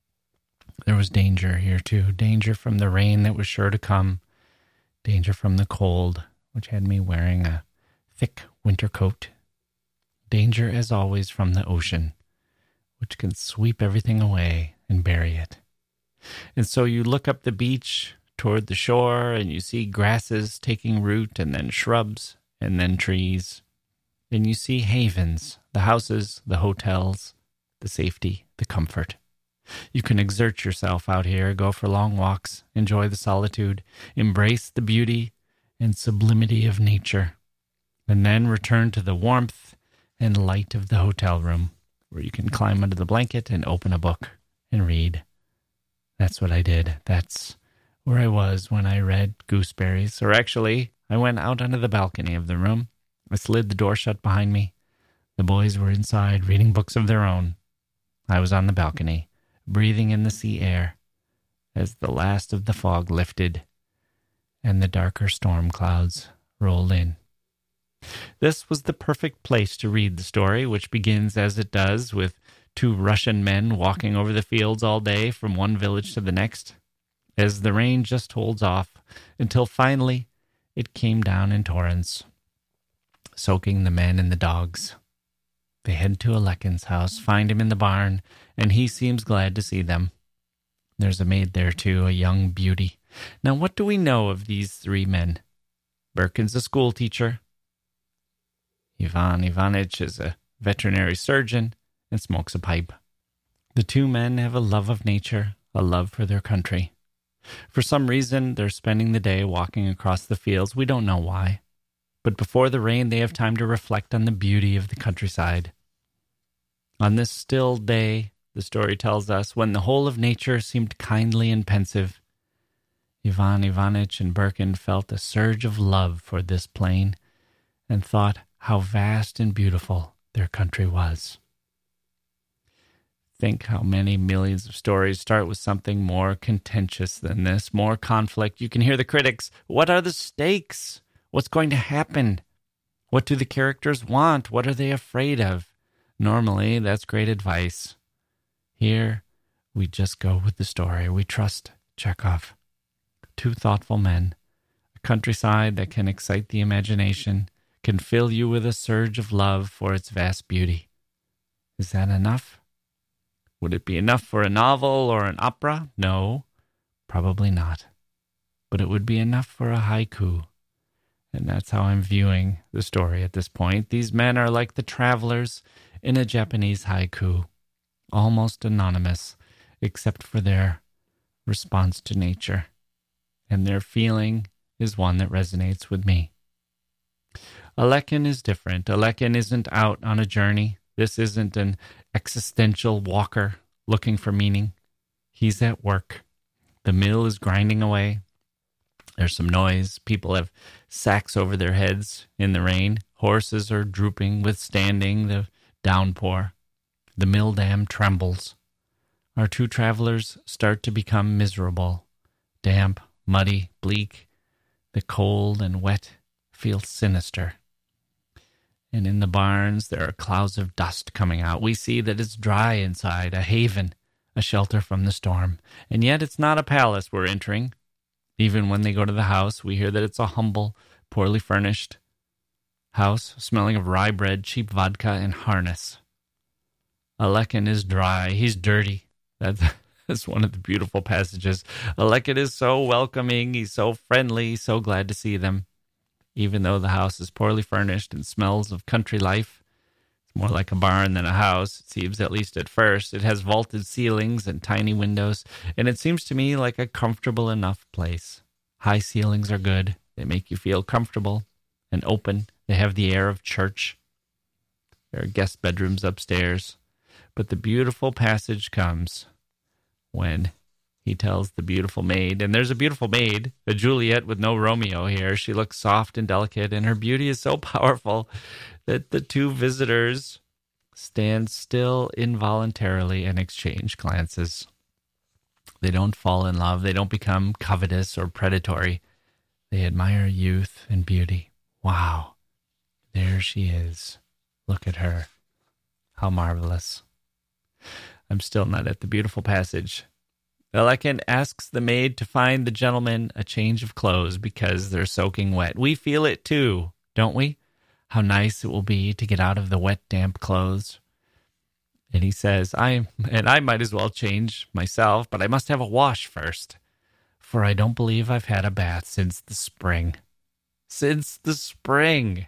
there was danger here too. Danger from the rain that was sure to come. Danger from the cold, which had me wearing a thick winter coat. Danger, as always, from the ocean, which can sweep everything away and bury it. And so you look up the beach toward the shore, and you see grasses taking root, and then shrubs, and then trees. And you see havens, the houses, the hotels, the safety, the comfort. You can exert yourself out here, go for long walks, enjoy the solitude, embrace the beauty and sublimity of nature, and then return to the warmth and light of the hotel room, where you can climb under the blanket and open a book and read. That's what I did. That's where I was when I read Gooseberries. Or actually, I went out onto the balcony of the room, I slid the door shut behind me. The boys were inside, reading books of their own. I was on the balcony, breathing in the sea air, as the last of the fog lifted and the darker storm clouds rolled in. This was the perfect place to read the story, which begins as it does, with two Russian men walking over the fields all day from one village to the next, as the rain just holds off until finally it came down in torrents, soaking the men and the dogs. They head to Alekin's house, find him in the barn, and he seems glad to see them. There's a maid there, too, a young beauty. Now, what do we know of these three men? Birkin's a school teacher. Ivan Ivanitch is a veterinary surgeon and smokes a pipe. The two men have a love of nature, a love for their country. For some reason, they're spending the day walking across the fields. We don't know why. But before the rain, they have time to reflect on the beauty of the countryside. On this still day, the story tells us, when the whole of nature seemed kindly and pensive, Ivan Ivanitch and Birkin felt a surge of love for this plain and thought how vast and beautiful their country was. Think how many millions of stories start with something more contentious than this, more conflict. You can hear the critics. What are the stakes? What's going to happen? What do the characters want? What are they afraid of? Normally, that's great advice. Here, we just go with the story. We trust Chekhov. Two thoughtful men, a countryside that can excite the imagination, can fill you with a surge of love for its vast beauty. Is that enough? Would it be enough for a novel or an opera? No, probably not. But it would be enough for a haiku. And that's how I'm viewing the story at this point. These men are like the travelers in a Japanese haiku, almost anonymous, except for their response to nature. And their feeling is one that resonates with me. Alekin is different. Alekin isn't out on a journey. This isn't an existential walker looking for meaning. He's at work. The mill is grinding away. There's some noise. People have sacks over their heads in the rain. Horses are drooping, withstanding the downpour. The mill dam trembles. Our two travelers start to become miserable. Damp, muddy, bleak. The cold and wet feel sinister. And in the barns, there are clouds of dust coming out. We see that it's dry inside, a haven, a shelter from the storm. And yet it's not a palace we're entering. Even when they go to the house, we hear that it's a humble, poorly furnished house, smelling of rye bread, cheap vodka, and harness. Alekin is dry. He's dirty. That's one of the beautiful passages. Alekin is so welcoming. He's so friendly, so glad to see them. Even though the house is poorly furnished and smells of country life, it's more like a barn than a house, it seems, at least at first. It has vaulted ceilings and tiny windows, and it seems to me like a comfortable enough place. High ceilings are good. They make you feel comfortable and open. They have the air of church. There are guest bedrooms upstairs. But the beautiful passage comes when he tells the beautiful maid, and there's a beautiful maid, a Juliet with no Romeo here. She looks soft and delicate, and her beauty is so powerful that the two visitors stand still involuntarily and exchange glances. They don't fall in love. They don't become covetous or predatory. They admire youth and beauty. Wow, there she is. Look at her. How marvelous. I'm still not at the beautiful passage. Alekin asks the maid to find the gentleman a change of clothes because they're soaking wet. We feel it too, don't we? How nice it will be to get out of the wet, damp clothes. And he says, I might as well change myself, but I must have a wash first, for I don't believe I've had a bath since the spring. Since the spring.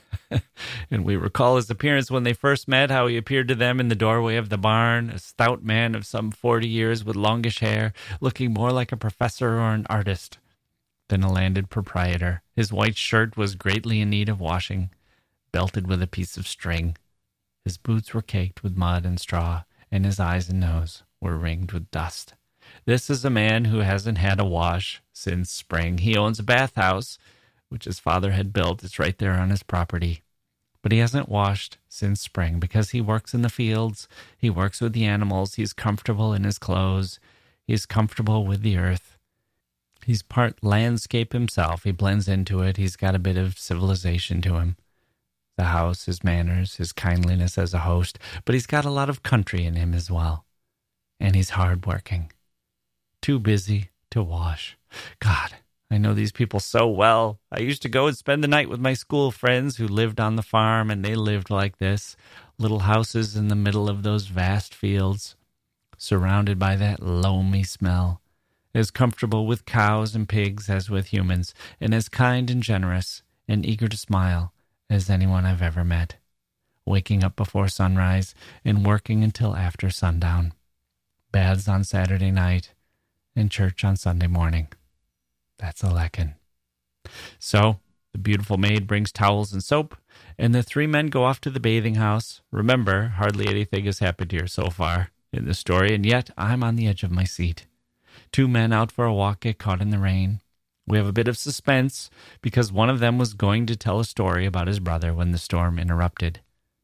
And we recall his appearance when they first met, how he appeared to them in the doorway of the barn, a stout man of some 40 years with longish hair, looking more like a professor or an artist than a landed proprietor. His white shirt was greatly in need of washing, belted with a piece of string. His boots were caked with mud and straw, and his eyes and nose were ringed with dust. This is a man who hasn't had a wash since spring. He owns a bathhouse, which his father had built. It's right there on his property. but he hasn't washed since spring because he works in the fields, he works with the animals, he's comfortable in his clothes, he's comfortable with the earth. He's part landscape himself. He blends into it. He's got a bit of civilization to him. The house, his manners, his kindliness as a host, but he's got a lot of country in him as well. And he's hardworking. Too busy to wash. God, I know these people so well. I used to go and spend the night with my school friends who lived on the farm, and they lived like this. Little houses in the middle of those vast fields, surrounded by that loamy smell. As comfortable with cows and pigs as with humans, and as kind and generous and eager to smile as anyone I've ever met. Waking up before sunrise and working until after sundown. Baths on Saturday night and church on Sunday morning. That's Alekin. So, the beautiful maid brings towels and soap, and the three men go off to the bathing house. Remember, hardly anything has happened here so far in the story, and yet I'm on the edge of my seat. Two men out for a walk get caught in the rain. We have a bit of suspense because one of them was going to tell a story about his brother when the storm interrupted.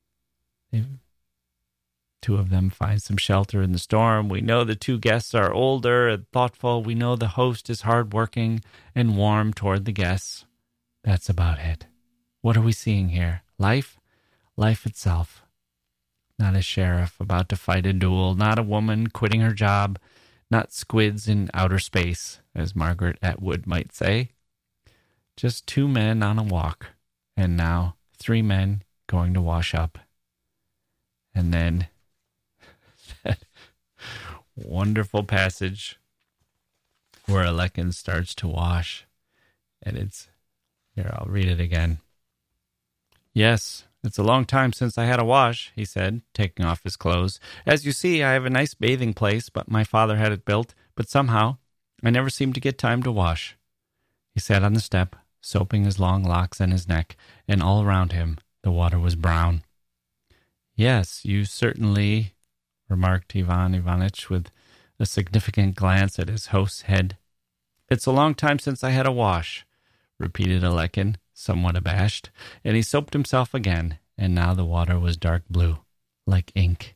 Two of them find some shelter in the storm. We know the two guests are older and thoughtful. We know the host is hardworking and warm toward the guests. That's about it. What are we seeing here? Life? Life itself. Not a sheriff about to fight a duel. Not a woman quitting her job. Not squids in outer space, as Margaret Atwood might say. Just two men on a walk, and now three men going to wash up. And then that wonderful passage where Alekin starts to wash, and it's, here, I'll read it again. Yes, it's a long time since I had a wash, he said, taking off his clothes. As you see, I have a nice bathing place, but my father had it built, but somehow I never seemed to get time to wash. He sat on the step, soaping his long locks and his neck, and all around him the water was brown. Yes, you certainly, remarked Ivan Ivanitch with a significant glance at his host's head. It's a long time since I had a wash, repeated Alekin, somewhat abashed, and he soaped himself again, and now the water was dark blue, like ink.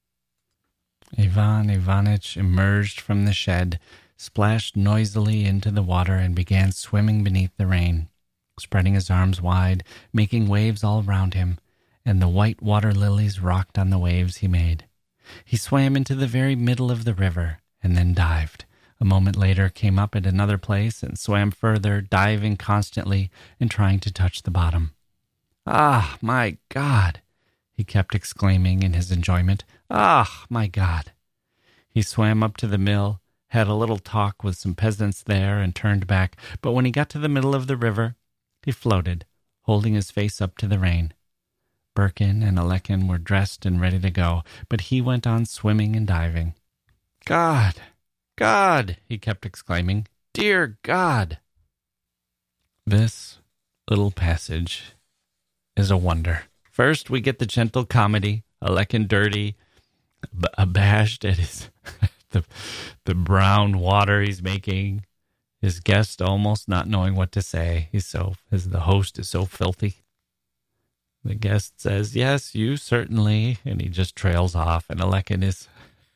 Ivan Ivanitch emerged from the shed, splashed noisily into the water, and began swimming beneath the rain, spreading his arms wide, making waves all round him, and the white water lilies rocked on the waves he made. He swam into the very middle of the river, and then dived. A moment later came up at another place and swam further, diving constantly and trying to touch the bottom. Ah, my God! He kept exclaiming in his enjoyment. Ah, my God! He swam up to the mill, had a little talk with some peasants there, and turned back. But when he got to the middle of the river, he floated, holding his face up to the rain. Birkin and Alekin were dressed and ready to go, but he went on swimming and diving. God! God! He kept exclaiming. Dear God! This little passage is a wonder. First, we get the gentle comedy, Alekin dirty, abashed at his the brown water he's making, his guest almost not knowing what to say. The host is so filthy. The guest says, yes, you certainly, and he just trails off, and Alekin is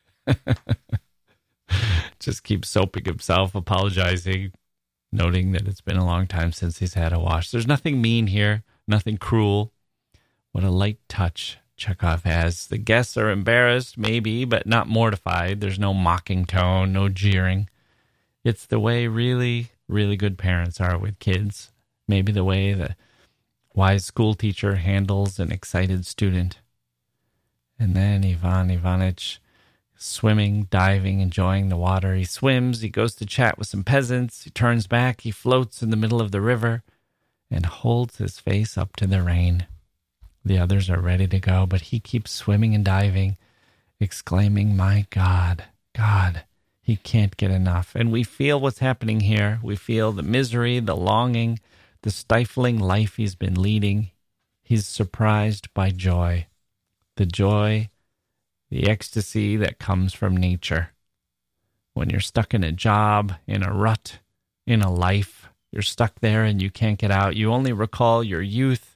just keeps soaping himself, apologizing, noting that it's been a long time since he's had a wash. There's nothing mean here, nothing cruel. What a light touch Chekhov has. The guests are embarrassed, maybe, but not mortified. There's no mocking tone, no jeering. It's the way really, really good parents are with kids. Maybe the way the wise school teacher handles an excited student. And then Ivan Ivanitch, swimming, diving, enjoying the water. He swims, he goes to chat with some peasants, he turns back, he floats in the middle of the river and holds his face up to the rain. The others are ready to go, but he keeps swimming and diving, exclaiming, my God, God, he can't get enough. And we feel what's happening here. We feel the misery, the longing, the stifling life he's been leading. He's surprised by joy. The joy, the ecstasy that comes from nature. When you're stuck in a job, in a rut, in a life, you're stuck there and you can't get out. You only recall your youth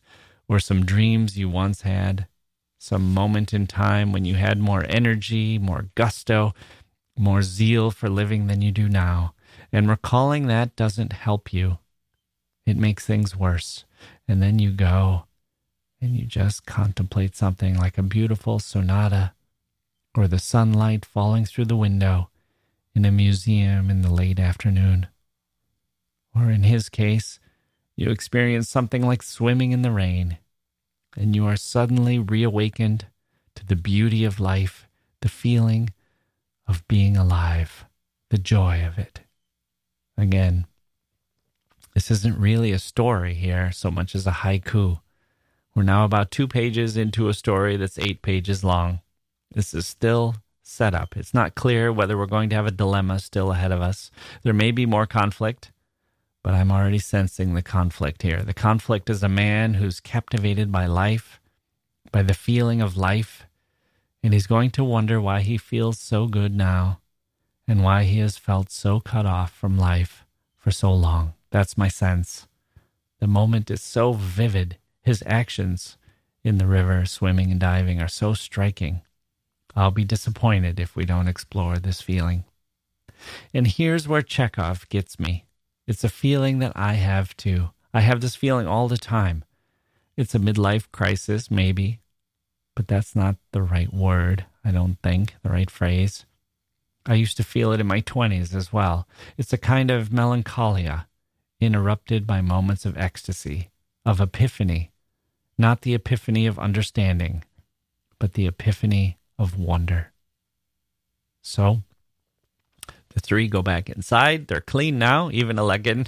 or some dreams you once had, some moment in time when you had more energy, more gusto, more zeal for living than you do now. And recalling that doesn't help you. It makes things worse. And then you go and you just contemplate something like a beautiful sonata or the sunlight falling through the window in a museum in the late afternoon. Or in his case, you experience something like swimming in the rain, and you are suddenly reawakened to the beauty of life, the feeling of being alive, the joy of it. Again, this isn't really a story here so much as a haiku. We're now about 2 pages into a story that's 8 pages long. This is still set up. It's not clear whether we're going to have a dilemma still ahead of us. There may be more conflict, but I'm already sensing the conflict here. The conflict is a man who's captivated by life, by the feeling of life, and he's going to wonder why he feels so good now and why he has felt so cut off from life for so long. That's my sense. The moment is so vivid. His actions in the river, swimming and diving, are so striking. I'll be disappointed if we don't explore this feeling. And here's where Chekhov gets me. It's a feeling that I have too. I have this feeling all the time. It's a midlife crisis, maybe, but that's not the right word, I don't think, the right phrase. I used to feel it in my 20s as well. It's a kind of melancholia, interrupted by moments of ecstasy, of epiphany, not the epiphany of understanding, but the epiphany of wonder. So, the 3 go back inside. They're clean now, even Olegin,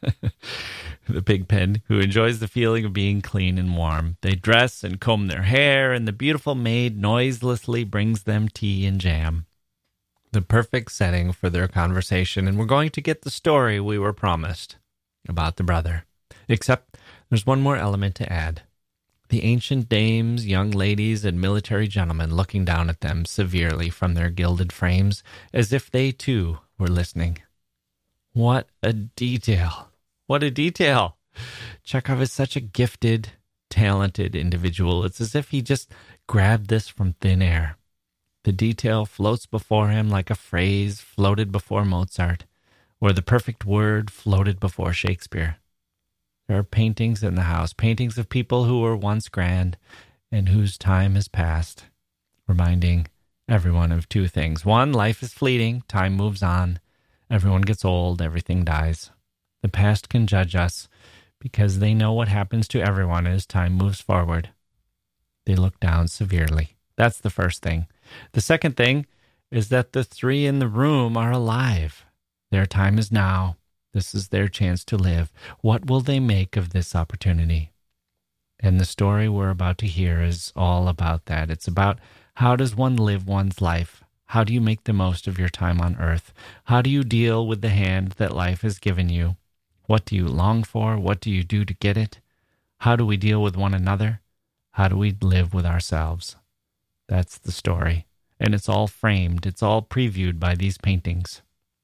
the pig pen, who enjoys the feeling of being clean and warm. They dress and comb their hair, and the beautiful maid noiselessly brings them tea and jam. The perfect setting for their conversation, and we're going to get the story we were promised about the brother. Except there's one more element to add. The ancient dames, young ladies, and military gentlemen looking down at them severely from their gilded frames, as if they too were listening. What a detail! What a detail! Chekhov is such a gifted, talented individual. It's as if he just grabbed this from thin air. The detail floats before him like a phrase floated before Mozart, or the perfect word floated before Shakespeare. There are paintings in the house, paintings of people who were once grand and whose time has passed, reminding everyone of 2 things. 1, life is fleeting, time moves on, everyone gets old, everything dies. The past can judge us because they know what happens to everyone as time moves forward. They look down severely. That's the first thing. The second thing is that the 3 in the room are alive. Their time is now. This is their chance to live. What will they make of this opportunity? And the story we're about to hear is all about that. It's about how does one live one's life? How do you make the most of your time on earth? How do you deal with the hand that life has given you? What do you long for? What do you do to get it? How do we deal with one another? How do we live with ourselves? That's the story. And it's all framed. It's all previewed by these paintings.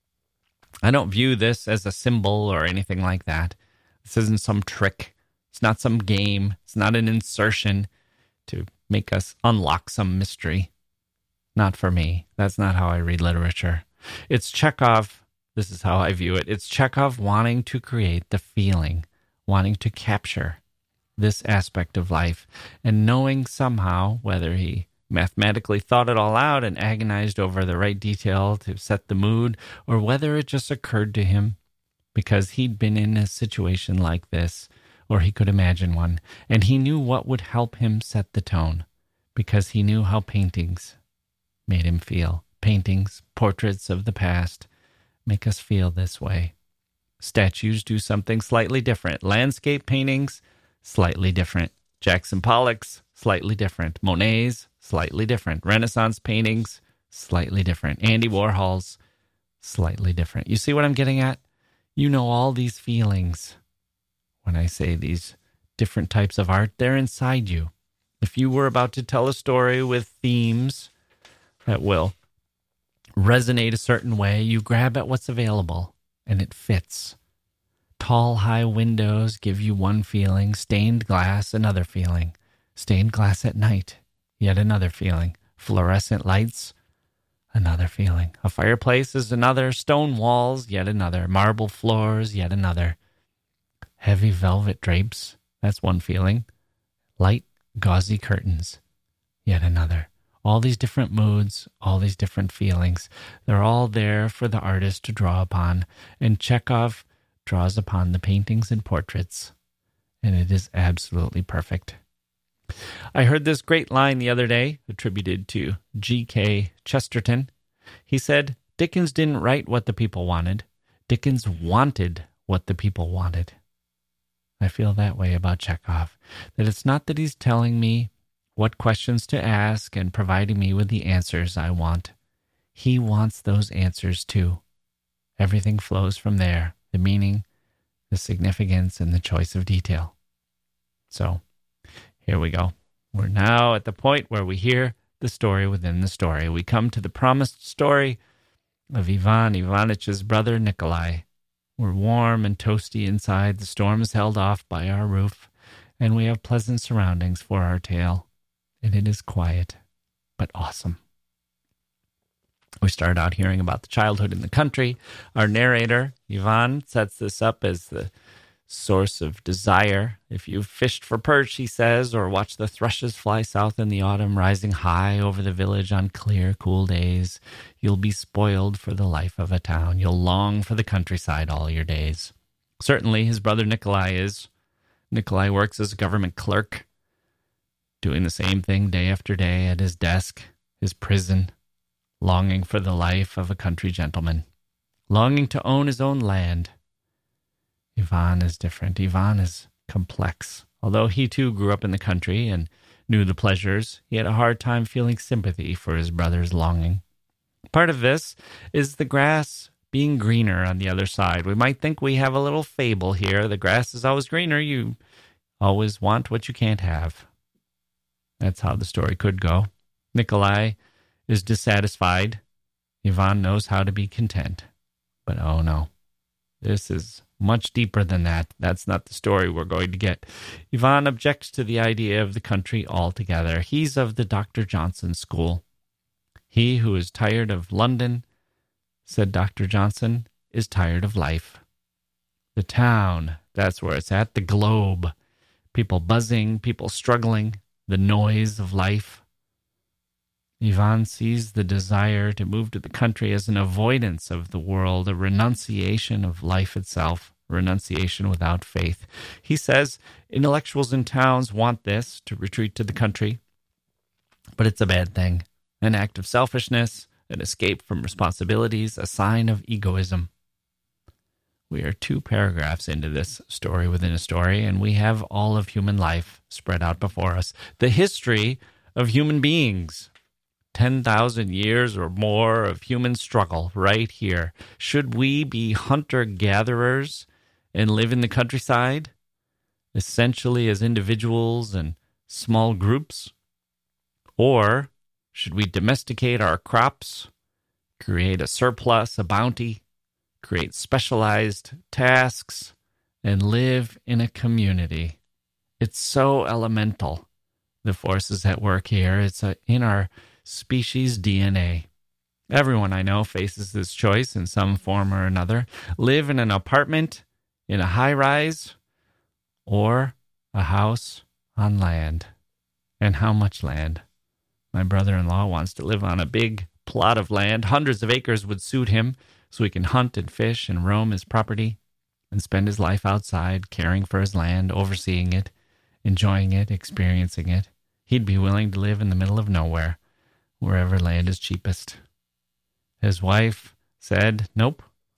I don't view this as a symbol or anything like that. This isn't some trick. It's not some game. It's not an insertion to make us unlock some mystery. Not for me. That's not how I read literature. It's Chekhov. This is how I view it. It's Chekhov wanting to create the feeling, wanting to capture this aspect of life, and knowing somehow, whether he mathematically thought it all out and agonized over the right detail to set the mood, or whether it just occurred to him because he'd been in a situation like this, or he could imagine one, and he knew what would help him set the tone, because he knew how paintings made him feel. Paintings, portraits of the past, make us feel this way. Statues do something slightly different. Landscape paintings, slightly different. Jackson Pollock's, slightly different. Monet's, slightly different. Renaissance paintings, slightly different. Andy Warhol's, slightly different. You see what I'm getting at? You know all these feelings. When I say these different types of art, they're inside you. If you were about to tell a story with themes that will resonate a certain way, you grab at what's available, and it fits. Tall, high windows give you one feeling. Stained glass, another feeling. Stained glass at night, yet another feeling. Fluorescent lights, another feeling. A fireplace is another. Stone walls, yet another. Marble floors, yet another. Heavy velvet drapes, that's one feeling. Light, gauzy curtains, yet another. All these different moods, all these different feelings, they're all there for the artist to draw upon. And Chekhov draws upon the paintings and portraits, and it is absolutely perfect. I heard this great line the other day, attributed to G.K. Chesterton. He said, Dickens didn't write what the people wanted. Dickens wanted what the people wanted. I feel that way about Chekhov, that it's not that he's telling me what questions to ask and providing me with the answers I want. He wants those answers too. Everything flows from there, the meaning, the significance, and the choice of detail. So, here we go. We're now at the point where we hear the story within the story. We come to the promised story of Ivan Ivanitch's brother Nikolai. We're warm and toasty inside. The storm is held off by our roof, and we have pleasant surroundings for our tale. And it is quiet, but awesome. We start out hearing about the childhood in the country. Our narrator, Ivan, sets this up as the source of desire. If you've fished for perch, he says, or watched the thrushes fly south in the autumn, rising high over the village on clear, cool days, you'll be spoiled for the life of a town. You'll long for the countryside all your days. Certainly, his brother Nikolai is. Nikolai works as a government clerk, doing the same thing day after day at his desk, his prison, longing for the life of a country gentleman, longing to own his own land. Ivan is different. Ivan is complex. Although he too grew up in the country and knew the pleasures, he had a hard time feeling sympathy for his brother's longing. Part of this is the grass being greener on the other side. We might think we have a little fable here. The grass is always greener. You always want what you can't have. That's how the story could go. Nikolai is dissatisfied. Ivan knows how to be content. But oh no, this is much deeper than that. That's not the story we're going to get. Ivan objects to the idea of the country altogether. He's of the Dr. Johnson school. He who is tired of London, said Dr. Johnson, is tired of life. The town, that's where it's at. The globe. People buzzing, people struggling, the noise of life. Ivan sees the desire to move to the country as an avoidance of the world, a renunciation of life itself, renunciation without faith. He says intellectuals in towns want this, to retreat to the country, but it's a bad thing, an act of selfishness, an escape from responsibilities, a sign of egoism. We are 2 paragraphs into this story within a story, and we have all of human life spread out before us. The history of human beings. 10,000 years or more of human struggle right here. Should we be hunter-gatherers and live in the countryside, essentially as individuals and small groups? Or should we domesticate our crops, create a surplus, a bounty, create specialized tasks, and live in a community? It's so elemental, the forces at work here. It's in our species DNA. Everyone I know faces this choice in some form or another. Live in an apartment, in a high-rise, or a house on land. And how much land? My brother-in-law wants to live on a big plot of land. Hundreds of acres would suit him, so he can hunt and fish and roam his property and spend his life outside, caring for his land, overseeing it, enjoying it, experiencing it. He'd be willing to live in the middle of nowhere, wherever land is cheapest. His wife said, nope,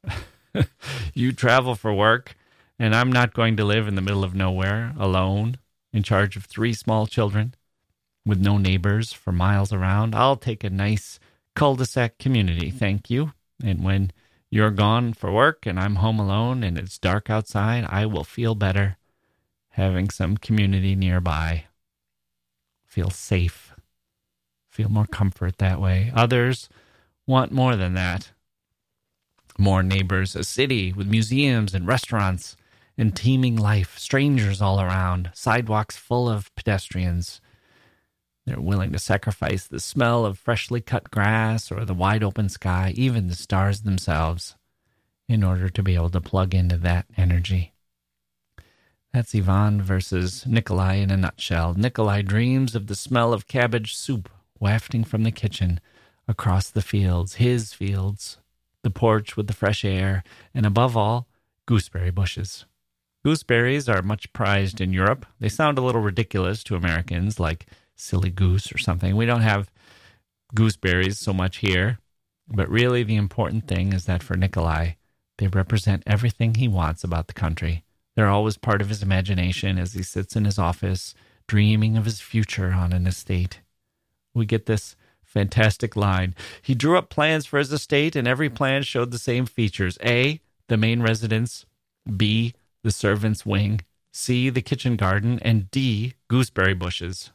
you travel for work, and I'm not going to live in the middle of nowhere, alone, in charge of 3 small children, with no neighbors for miles around. I'll take a nice cul-de-sac community, thank you. And when you're gone for work and I'm home alone and it's dark outside, I will feel better having some community nearby. Feel safe. Feel more comfort that way. Others want more than that. More neighbors, a city with museums and restaurants and teeming life, strangers all around, sidewalks full of pedestrians. They're willing to sacrifice the smell of freshly cut grass or the wide open sky, even the stars themselves, in order to be able to plug into that energy. That's Ivan versus Nikolai in a nutshell. Nikolai dreams of the smell of cabbage soup wafting from the kitchen across the fields, his fields, the porch with the fresh air, and above all, gooseberry bushes. Gooseberries are much prized in Europe. They sound a little ridiculous to Americans, like silly goose or something. We don't have gooseberries so much here, but really the important thing is that for Nikolai, they represent everything he wants about the country. They're always part of his imagination as he sits in his office, dreaming of his future on an estate. We get this fantastic line. He drew up plans for his estate, and every plan showed the same features. A, the main residence. B, the servants' wing. C, the kitchen garden. And D, gooseberry bushes.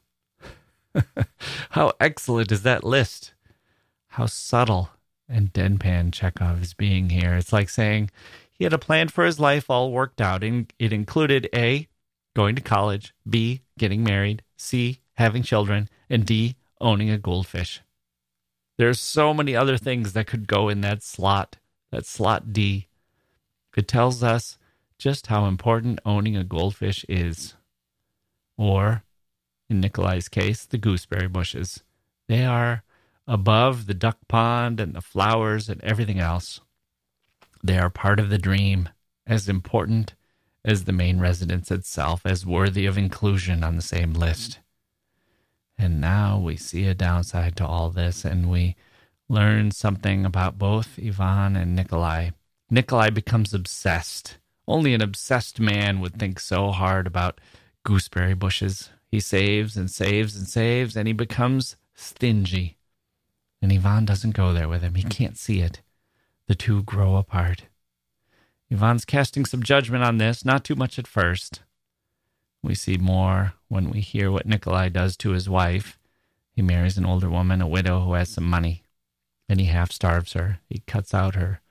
How excellent is that list? How subtle and deadpan Chekhov is being here. It's like saying he had a plan for his life all worked out. And it included A, going to college. B, getting married. C, having children. And D, owning a goldfish. There's so many other things that could go in that slot D. It tells us just how important owning a goldfish is. Or, in Nikolai's case, the gooseberry bushes. They are above the duck pond and the flowers and everything else. They are part of the dream, as important as the main residence itself, as worthy of inclusion on the same list. And now we see a downside to all this, and we learn something about both Ivan and Nikolai. Nikolai becomes obsessed. Only an obsessed man would think so hard about gooseberry bushes. He saves and saves and saves, and he becomes stingy. And Ivan doesn't go there with him. He can't see it. The two grow apart. Ivan's casting some judgment on this, not too much at first. We see more when we hear what Nikolai does to his wife. He marries an older woman, a widow who has some money, and he half-starves her. He cuts out her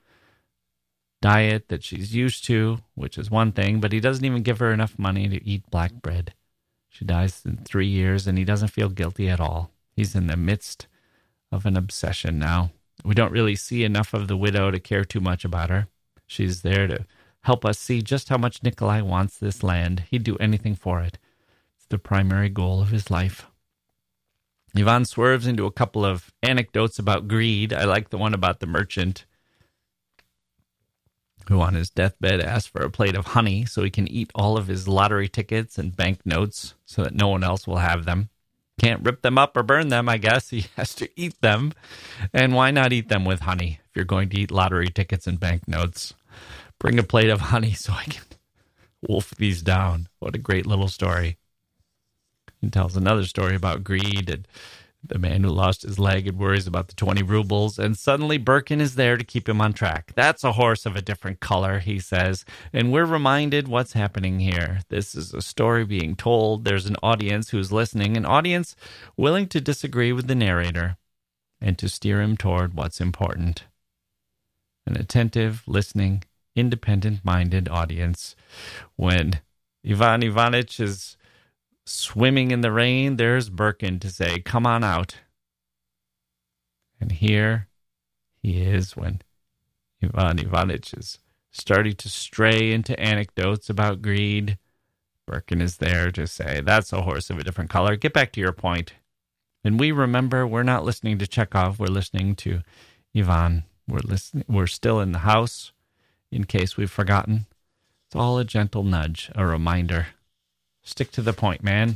diet that she's used to, which is one thing, but he doesn't even give her enough money to eat black bread. She dies in 3 years, and he doesn't feel guilty at all. He's in the midst of an obsession now. We don't really see enough of the widow to care too much about her. She's there to help us see just how much Nikolai wants this land. He'd do anything for it. It's the primary goal of his life. Ivan swerves into a couple of anecdotes about greed. I like the one about the merchant who on his deathbed asked for a plate of honey so he can eat all of his lottery tickets and banknotes so that no one else will have them. Can't rip them up or burn them, I guess. He has to eat them. And why not eat them with honey if you're going to eat lottery tickets and banknotes? Bring a plate of honey so I can wolf these down. What a great little story. He tells another story about greed and the man who lost his leg and worries about the 20 rubles. And suddenly Birkin is there to keep him on track. That's a horse of a different color, he says. And we're reminded what's happening here. This is a story being told. There's an audience who's listening, an audience willing to disagree with the narrator and to steer him toward what's important. An attentive, listening, independent-minded audience. When Ivan Ivanich is swimming in the rain, there's Birkin to say, come on out. And here he is when Ivan Ivanich is starting to stray into anecdotes about greed. Birkin is there to say, that's a horse of a different color. Get back to your point. And we remember we're not listening to Chekhov. We're listening to Ivan. We're still in the house in case we've forgotten. It's all a gentle nudge, a reminder. Stick to the point, man.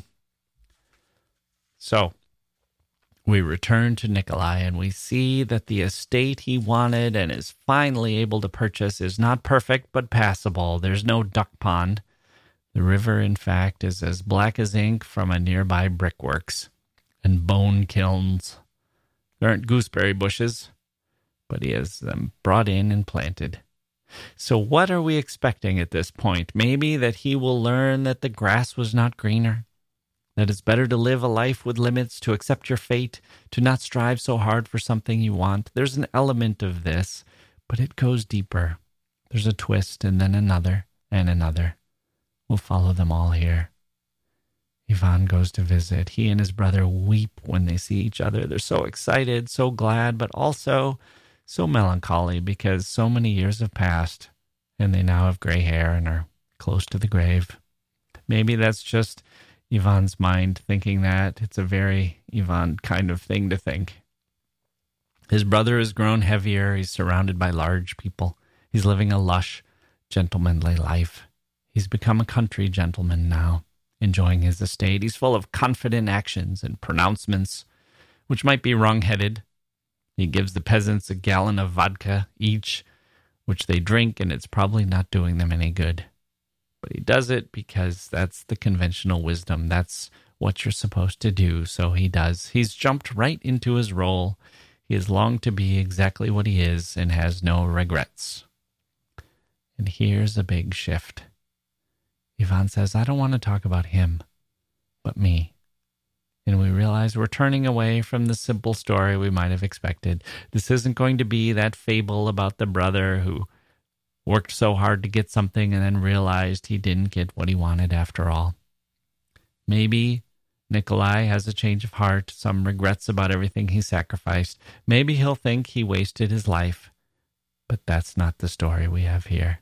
So, we return to Nikolai and we see that the estate he wanted and is finally able to purchase is not perfect but passable. There's no duck pond. The river, in fact, is as black as ink from a nearby brickworks and bone kilns. There aren't gooseberry bushes, but he has them brought in and planted. So what are we expecting at this point? Maybe that he will learn that the grass was not greener, that it's better to live a life with limits, to accept your fate, to not strive so hard for something you want. There's an element of this, but it goes deeper. There's a twist and then another and another. We'll follow them all here. Ivan goes to visit. He and his brother weep when they see each other. They're so excited, so glad, but also so melancholy because so many years have passed and they now have gray hair and are close to the grave. Maybe that's just Ivan's mind thinking that. It's a very Ivan kind of thing to think. His brother has grown heavier. He's surrounded by large people. He's living a lush, gentlemanly life. He's become a country gentleman now, enjoying his estate. He's full of confident actions and pronouncements, which might be wrong-headed. He gives the peasants a gallon of vodka each, which they drink, and it's probably not doing them any good. But he does it because that's the conventional wisdom. That's what you're supposed to do, so he does. He's jumped right into his role. He has longed to be exactly what he is and has no regrets. And here's a big shift. Ivan says, I don't want to talk about him, but me. And we realize we're turning away from the simple story we might have expected. This isn't going to be that fable about the brother who worked so hard to get something and then realized he didn't get what he wanted after all. Maybe Nikolai has a change of heart, some regrets about everything he sacrificed. Maybe he'll think he wasted his life. But that's not the story we have here.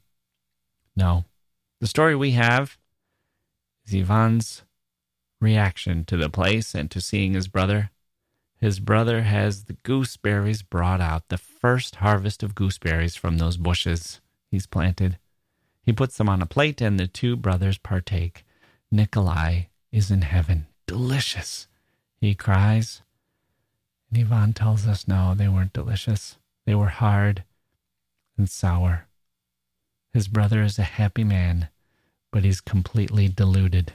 No. The story we have is Ivan's reaction to the place and to seeing his brother. His brother has the gooseberries brought out, the first harvest of gooseberries from those bushes he's planted. He puts them on a plate and the two brothers partake. Nikolai is in heaven. Delicious, he cries. And Ivan tells us no, they weren't delicious. They were hard and sour. His brother is a happy man, but he's completely deluded.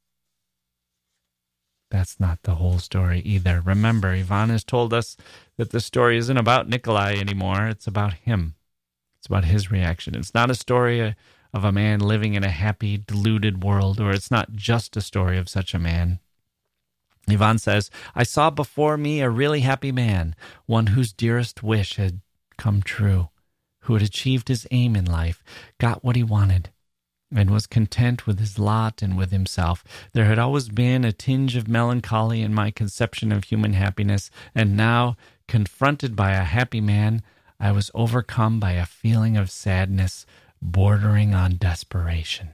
That's not the whole story either. Remember, Ivan has told us that the story isn't about Nikolai anymore. It's about him. It's about his reaction. It's not a story of a man living in a happy, deluded world, or it's not just a story of such a man. Ivan says, I saw before me a really happy man, one whose dearest wish had come true, who had achieved his aim in life, got what he wanted, and was content with his lot and with himself. There had always been a tinge of melancholy in my conception of human happiness, and now, confronted by a happy man, I was overcome by a feeling of sadness bordering on desperation.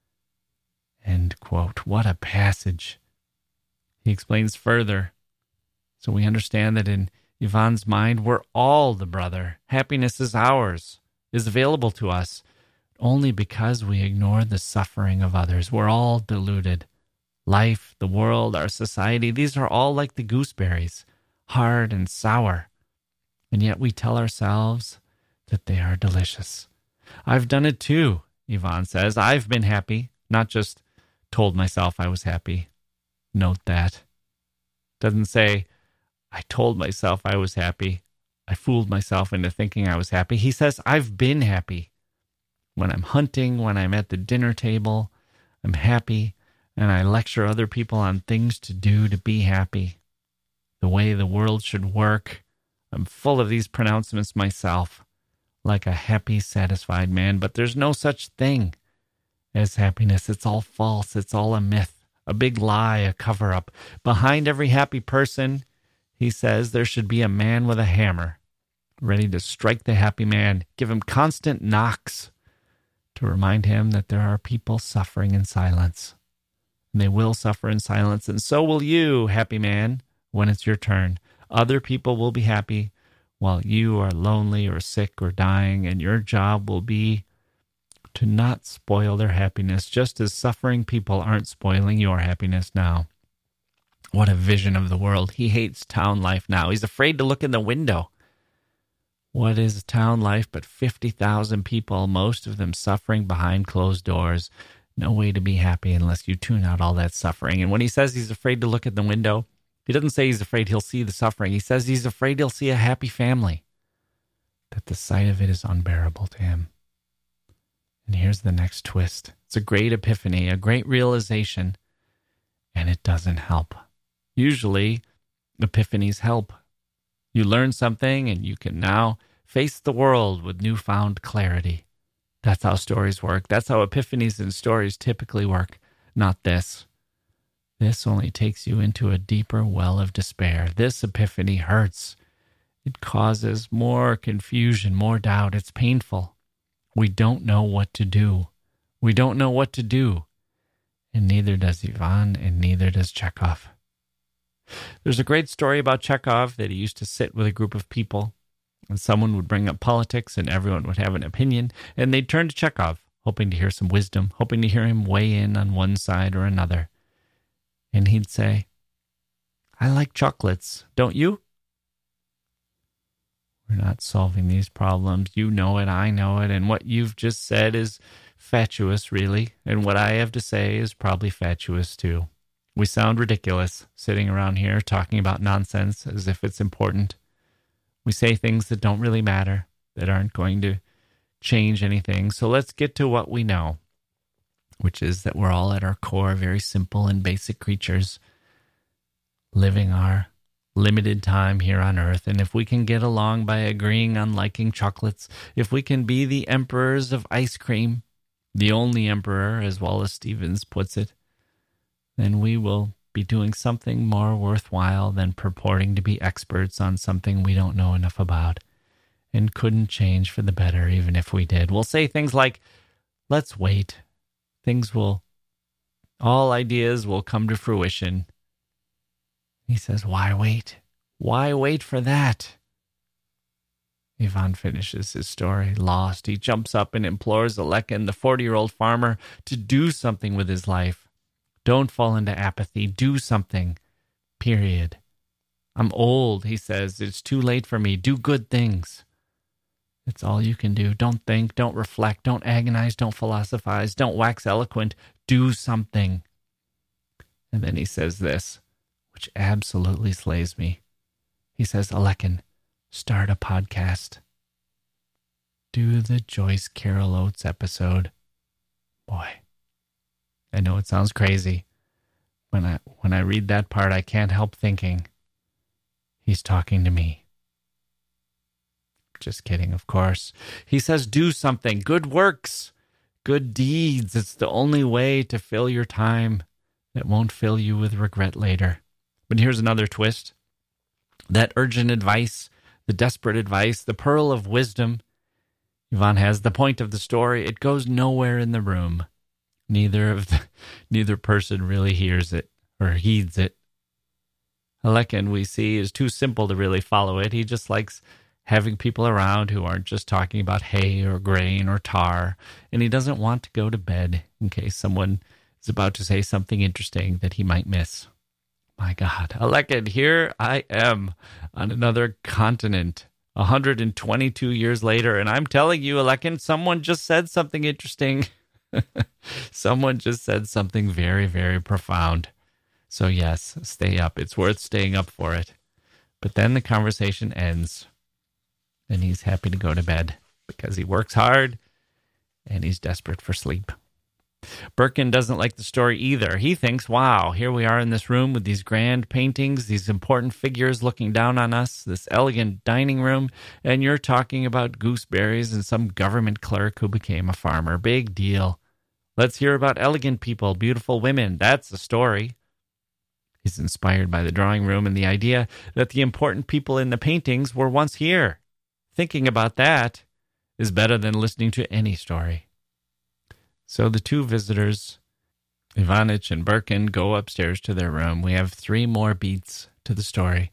End quote. What a passage. He explains further. So we understand that in Ivan's mind, we're all the brother. Happiness is ours, is available to us, only because we ignore the suffering of others. We're all deluded. Life, the world, our society, these are all like the gooseberries, hard and sour. And yet we tell ourselves that they are delicious. I've done it too, Ivan says. I've been happy, not just told myself I was happy. Note that. Doesn't say, I told myself I was happy. I fooled myself into thinking I was happy. He says, I've been happy. When I'm hunting, when I'm at the dinner table, I'm happy, and I lecture other people on things to do to be happy. The way the world should work. I'm full of these pronouncements myself, like a happy, satisfied man, but there's no such thing as happiness. It's all false. It's all a myth. A big lie, a cover-up. Behind every happy person, he says, there should be a man with a hammer, ready to strike the happy man, give him constant knocks to remind him that there are people suffering in silence. And they will suffer in silence, and so will you, happy man, when it's your turn. Other people will be happy while you are lonely or sick or dying, and your job will be to not spoil their happiness, just as suffering people aren't spoiling your happiness now. What a vision of the world. He hates town life now. He's afraid to look in the window. What is town life but 50,000 people, most of them suffering behind closed doors? No way to be happy unless you tune out all that suffering. And when he says he's afraid to look at the window, he doesn't say he's afraid he'll see the suffering. He says he's afraid he'll see a happy family, that the sight of it is unbearable to him. And here's the next twist. It's a great epiphany, a great realization, and it doesn't help. Usually, epiphanies help. You learn something, and you can now face the world with newfound clarity. That's how stories work. That's how epiphanies and stories typically work. Not this. This only takes you into a deeper well of despair. This epiphany hurts. It causes more confusion, more doubt. It's painful. We don't know what to do. We don't know what to do. And neither does Ivan, and neither does Chekhov. There's a great story about Chekhov that he used to sit with a group of people, and someone would bring up politics, and everyone would have an opinion, and they'd turn to Chekhov, hoping to hear some wisdom, hoping to hear him weigh in on one side or another. And he'd say, "I like chocolates, don't you?" We're not solving these problems. You know it, I know it, and what you've just said is fatuous, really, and what I have to say is probably fatuous, too. We sound ridiculous sitting around here talking about nonsense as if it's important. We say things that don't really matter, that aren't going to change anything. So let's get to what we know, which is that we're all at our core very simple and basic creatures living our limited time here on Earth. And if we can get along by agreeing on liking chocolates, if we can be the emperors of ice cream, the only emperor, as Wallace Stevens puts it, then we will be doing something more worthwhile than purporting to be experts on something we don't know enough about and couldn't change for the better even if we did. We'll say things like, let's wait. All ideas will come to fruition. He says, why wait? Why wait for that? Ivan finishes his story, lost. He jumps up and implores Alekin, the 40-year-old farmer, to do something with his life. Don't fall into apathy. Do something. Period. I'm old, he says. It's too late for me. Do good things. It's all you can do. Don't think, don't reflect, don't agonize, don't philosophize, don't wax eloquent. Do something. And then he says this, which absolutely slays me. He says, Alekin, start a podcast. Do the Joyce Carol Oates episode. Boy, I know it sounds crazy. When I read that part, I can't help thinking, he's talking to me. Just kidding, of course. He says, do something. Good works. Good deeds. It's the only way to fill your time that won't fill you with regret later. But here's another twist. That urgent advice, the desperate advice, the pearl of wisdom, Ivan has the point of the story. It goes nowhere in the room. Neither person really hears it or heeds it. Alekin, we see, is too simple to really follow it. He just likes having people around who aren't just talking about hay or grain or tar, and he doesn't want to go to bed in case someone is about to say something interesting that he might miss. My God, Alekin, here I am on another continent, 122 years later, and I'm telling you, Alekin, someone just said something interesting. Someone just said something very, very profound. So yes, stay up. It's worth staying up for it. But then the conversation ends, and he's happy to go to bed because he works hard and he's desperate for sleep. Birkin doesn't like the story either. He thinks, wow, here we are in this room with these grand paintings, these important figures looking down on us, this elegant dining room, and you're talking about gooseberries and some government clerk who became a farmer. Big deal. Let's hear about elegant people, beautiful women. That's the story. He's inspired by the drawing room and the idea that the important people in the paintings were once here. Thinking about that is better than listening to any story. So the two visitors, Ivanich and Birkin, go upstairs to their room. We have 3 more beats to the story.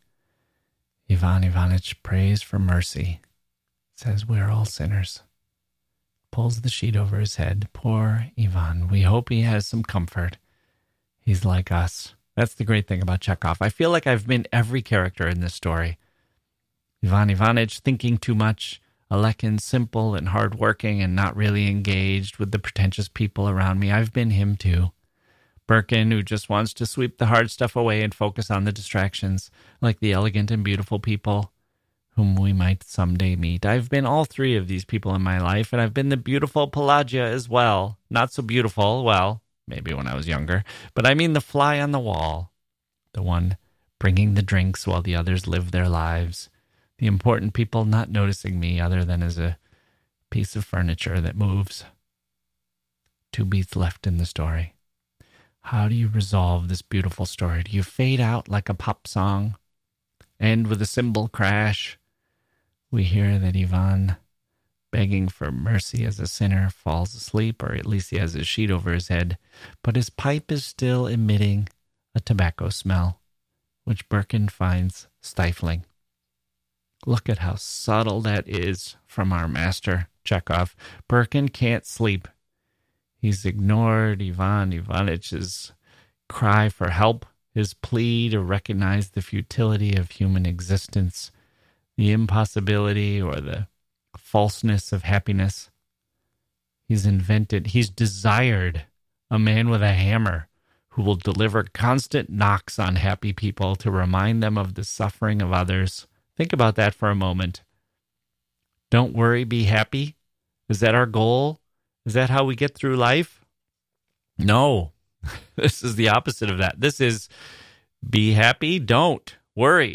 Ivan Ivanich prays for mercy, says we're all sinners, pulls the sheet over his head. Poor Ivan. We hope he has some comfort. He's like us. That's the great thing about Chekhov. I feel like I've been every character in this story. Ivan Ivanich thinking too much. Alekin simple and hardworking and not really engaged with the pretentious people around me. I've been him too. Birkin, who just wants to sweep the hard stuff away and focus on the distractions, like the elegant and beautiful people whom we might someday meet. I've been all 3 of these people in my life, and I've been the beautiful Pelagia as well. Not so beautiful, well, maybe when I was younger, but I mean the fly on the wall, the one bringing the drinks while the others live their lives. The important people not noticing me other than as a piece of furniture that moves. 2 beats left in the story. How do you resolve this beautiful story? Do you fade out like a pop song? End with a cymbal crash? We hear that Ivan, begging for mercy as a sinner, falls asleep, or at least he has his sheet over his head, but his pipe is still emitting a tobacco smell, which Birkin finds stifling. Look at how subtle that is from our master, Chekhov. Birkin can't sleep. He's ignored Ivan Ivanitch's cry for help, his plea to recognize the futility of human existence, the impossibility or the falseness of happiness. He's desired a man with a hammer who will deliver constant knocks on happy people to remind them of the suffering of others. Think about that for a moment. Don't worry, be happy. Is that our goal? Is that how we get through life? No. This is the opposite of that. This is be happy, don't worry.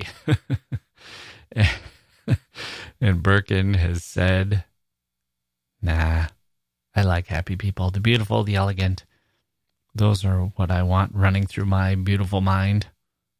And Birkin has said, nah, I like happy people. The beautiful, the elegant. Those are what I want running through my beautiful mind.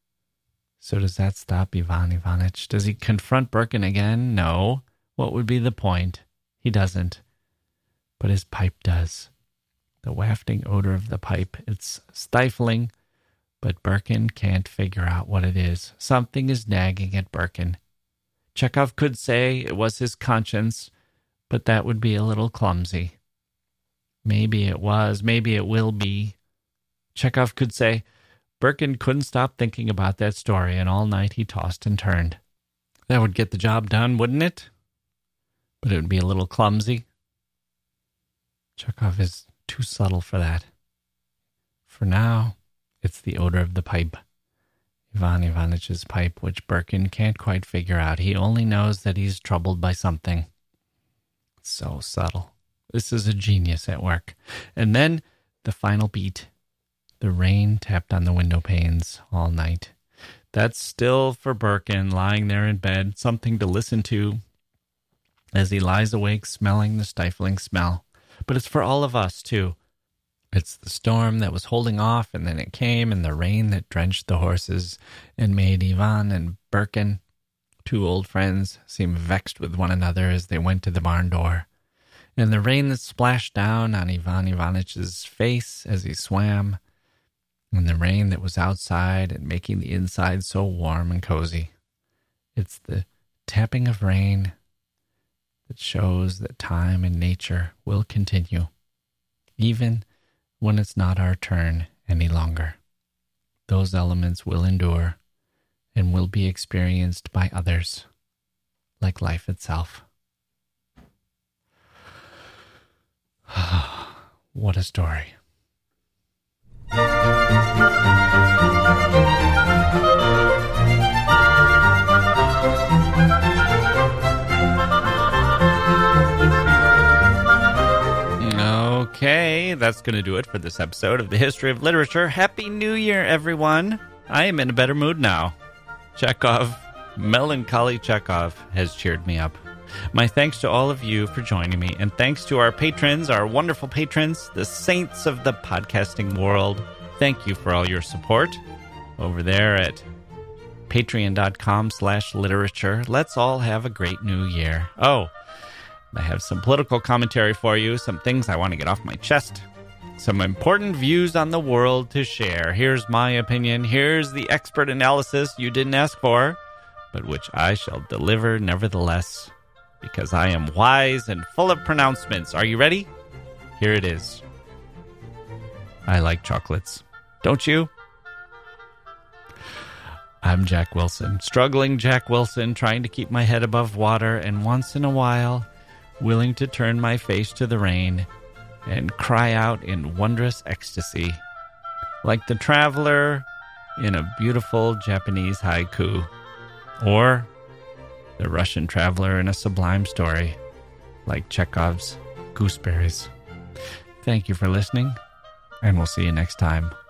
So does that stop Ivan Ivanitch? Does he confront Birkin again? No. What would be the point? He doesn't. But his pipe does. The wafting odor of the pipe, it's stifling, but Birkin can't figure out what it is. Something is nagging at Birkin. Chekhov could say it was his conscience, but that would be a little clumsy. Maybe it was, maybe it will be. Chekhov could say, Birkin couldn't stop thinking about that story, and all night he tossed and turned. That would get the job done, wouldn't it? But it would be a little clumsy. Chekhov is too subtle for that. For now, it's the odor of the pipe. Ivan Ivanitch's pipe, which Birkin can't quite figure out. He only knows that he's troubled by something. So subtle. This is a genius at work. And then the final beat. The rain tapped on the window panes all night. That's still for Birkin, lying there in bed, something to listen to as he lies awake smelling the stifling smell. But it's for all of us, too. It's the storm that was holding off, and then it came, and the rain that drenched the horses and made Ivan and Birkin, 2 old friends, seem vexed with one another as they went to the barn door. And the rain that splashed down on Ivan Ivanitch's face as he swam, and the rain that was outside and making the inside so warm and cozy. It's the tapping of rain that shows that time and nature will continue, even when it's not our turn any longer. Those elements will endure and will be experienced by others, like life itself. What a story. Okay, that's going to do it for this episode of The History of Literature. Happy New Year, everyone. I am in a better mood now. Chekhov, melancholy Chekhov, has cheered me up. My thanks to all of you for joining me, and thanks to our patrons, our wonderful patrons, the saints of the podcasting world. Thank you for all your support over there at patreon.com/literature. Let's all have a great new year. Oh, I have some political commentary for you, some things I want to get off my chest, some important views on the world to share. Here's my opinion. Here's the expert analysis you didn't ask for, but which I shall deliver nevertheless, because I am wise and full of pronouncements. Are you ready? Here it is. I like chocolates. Don't you? I'm Jack Wilson, struggling Jack Wilson, trying to keep my head above water, and once in a while, willing to turn my face to the rain and cry out in wondrous ecstasy, like the traveler in a beautiful Japanese haiku, or the Russian traveler in a sublime story, like Chekhov's Gooseberries. Thank you for listening, and we'll see you next time.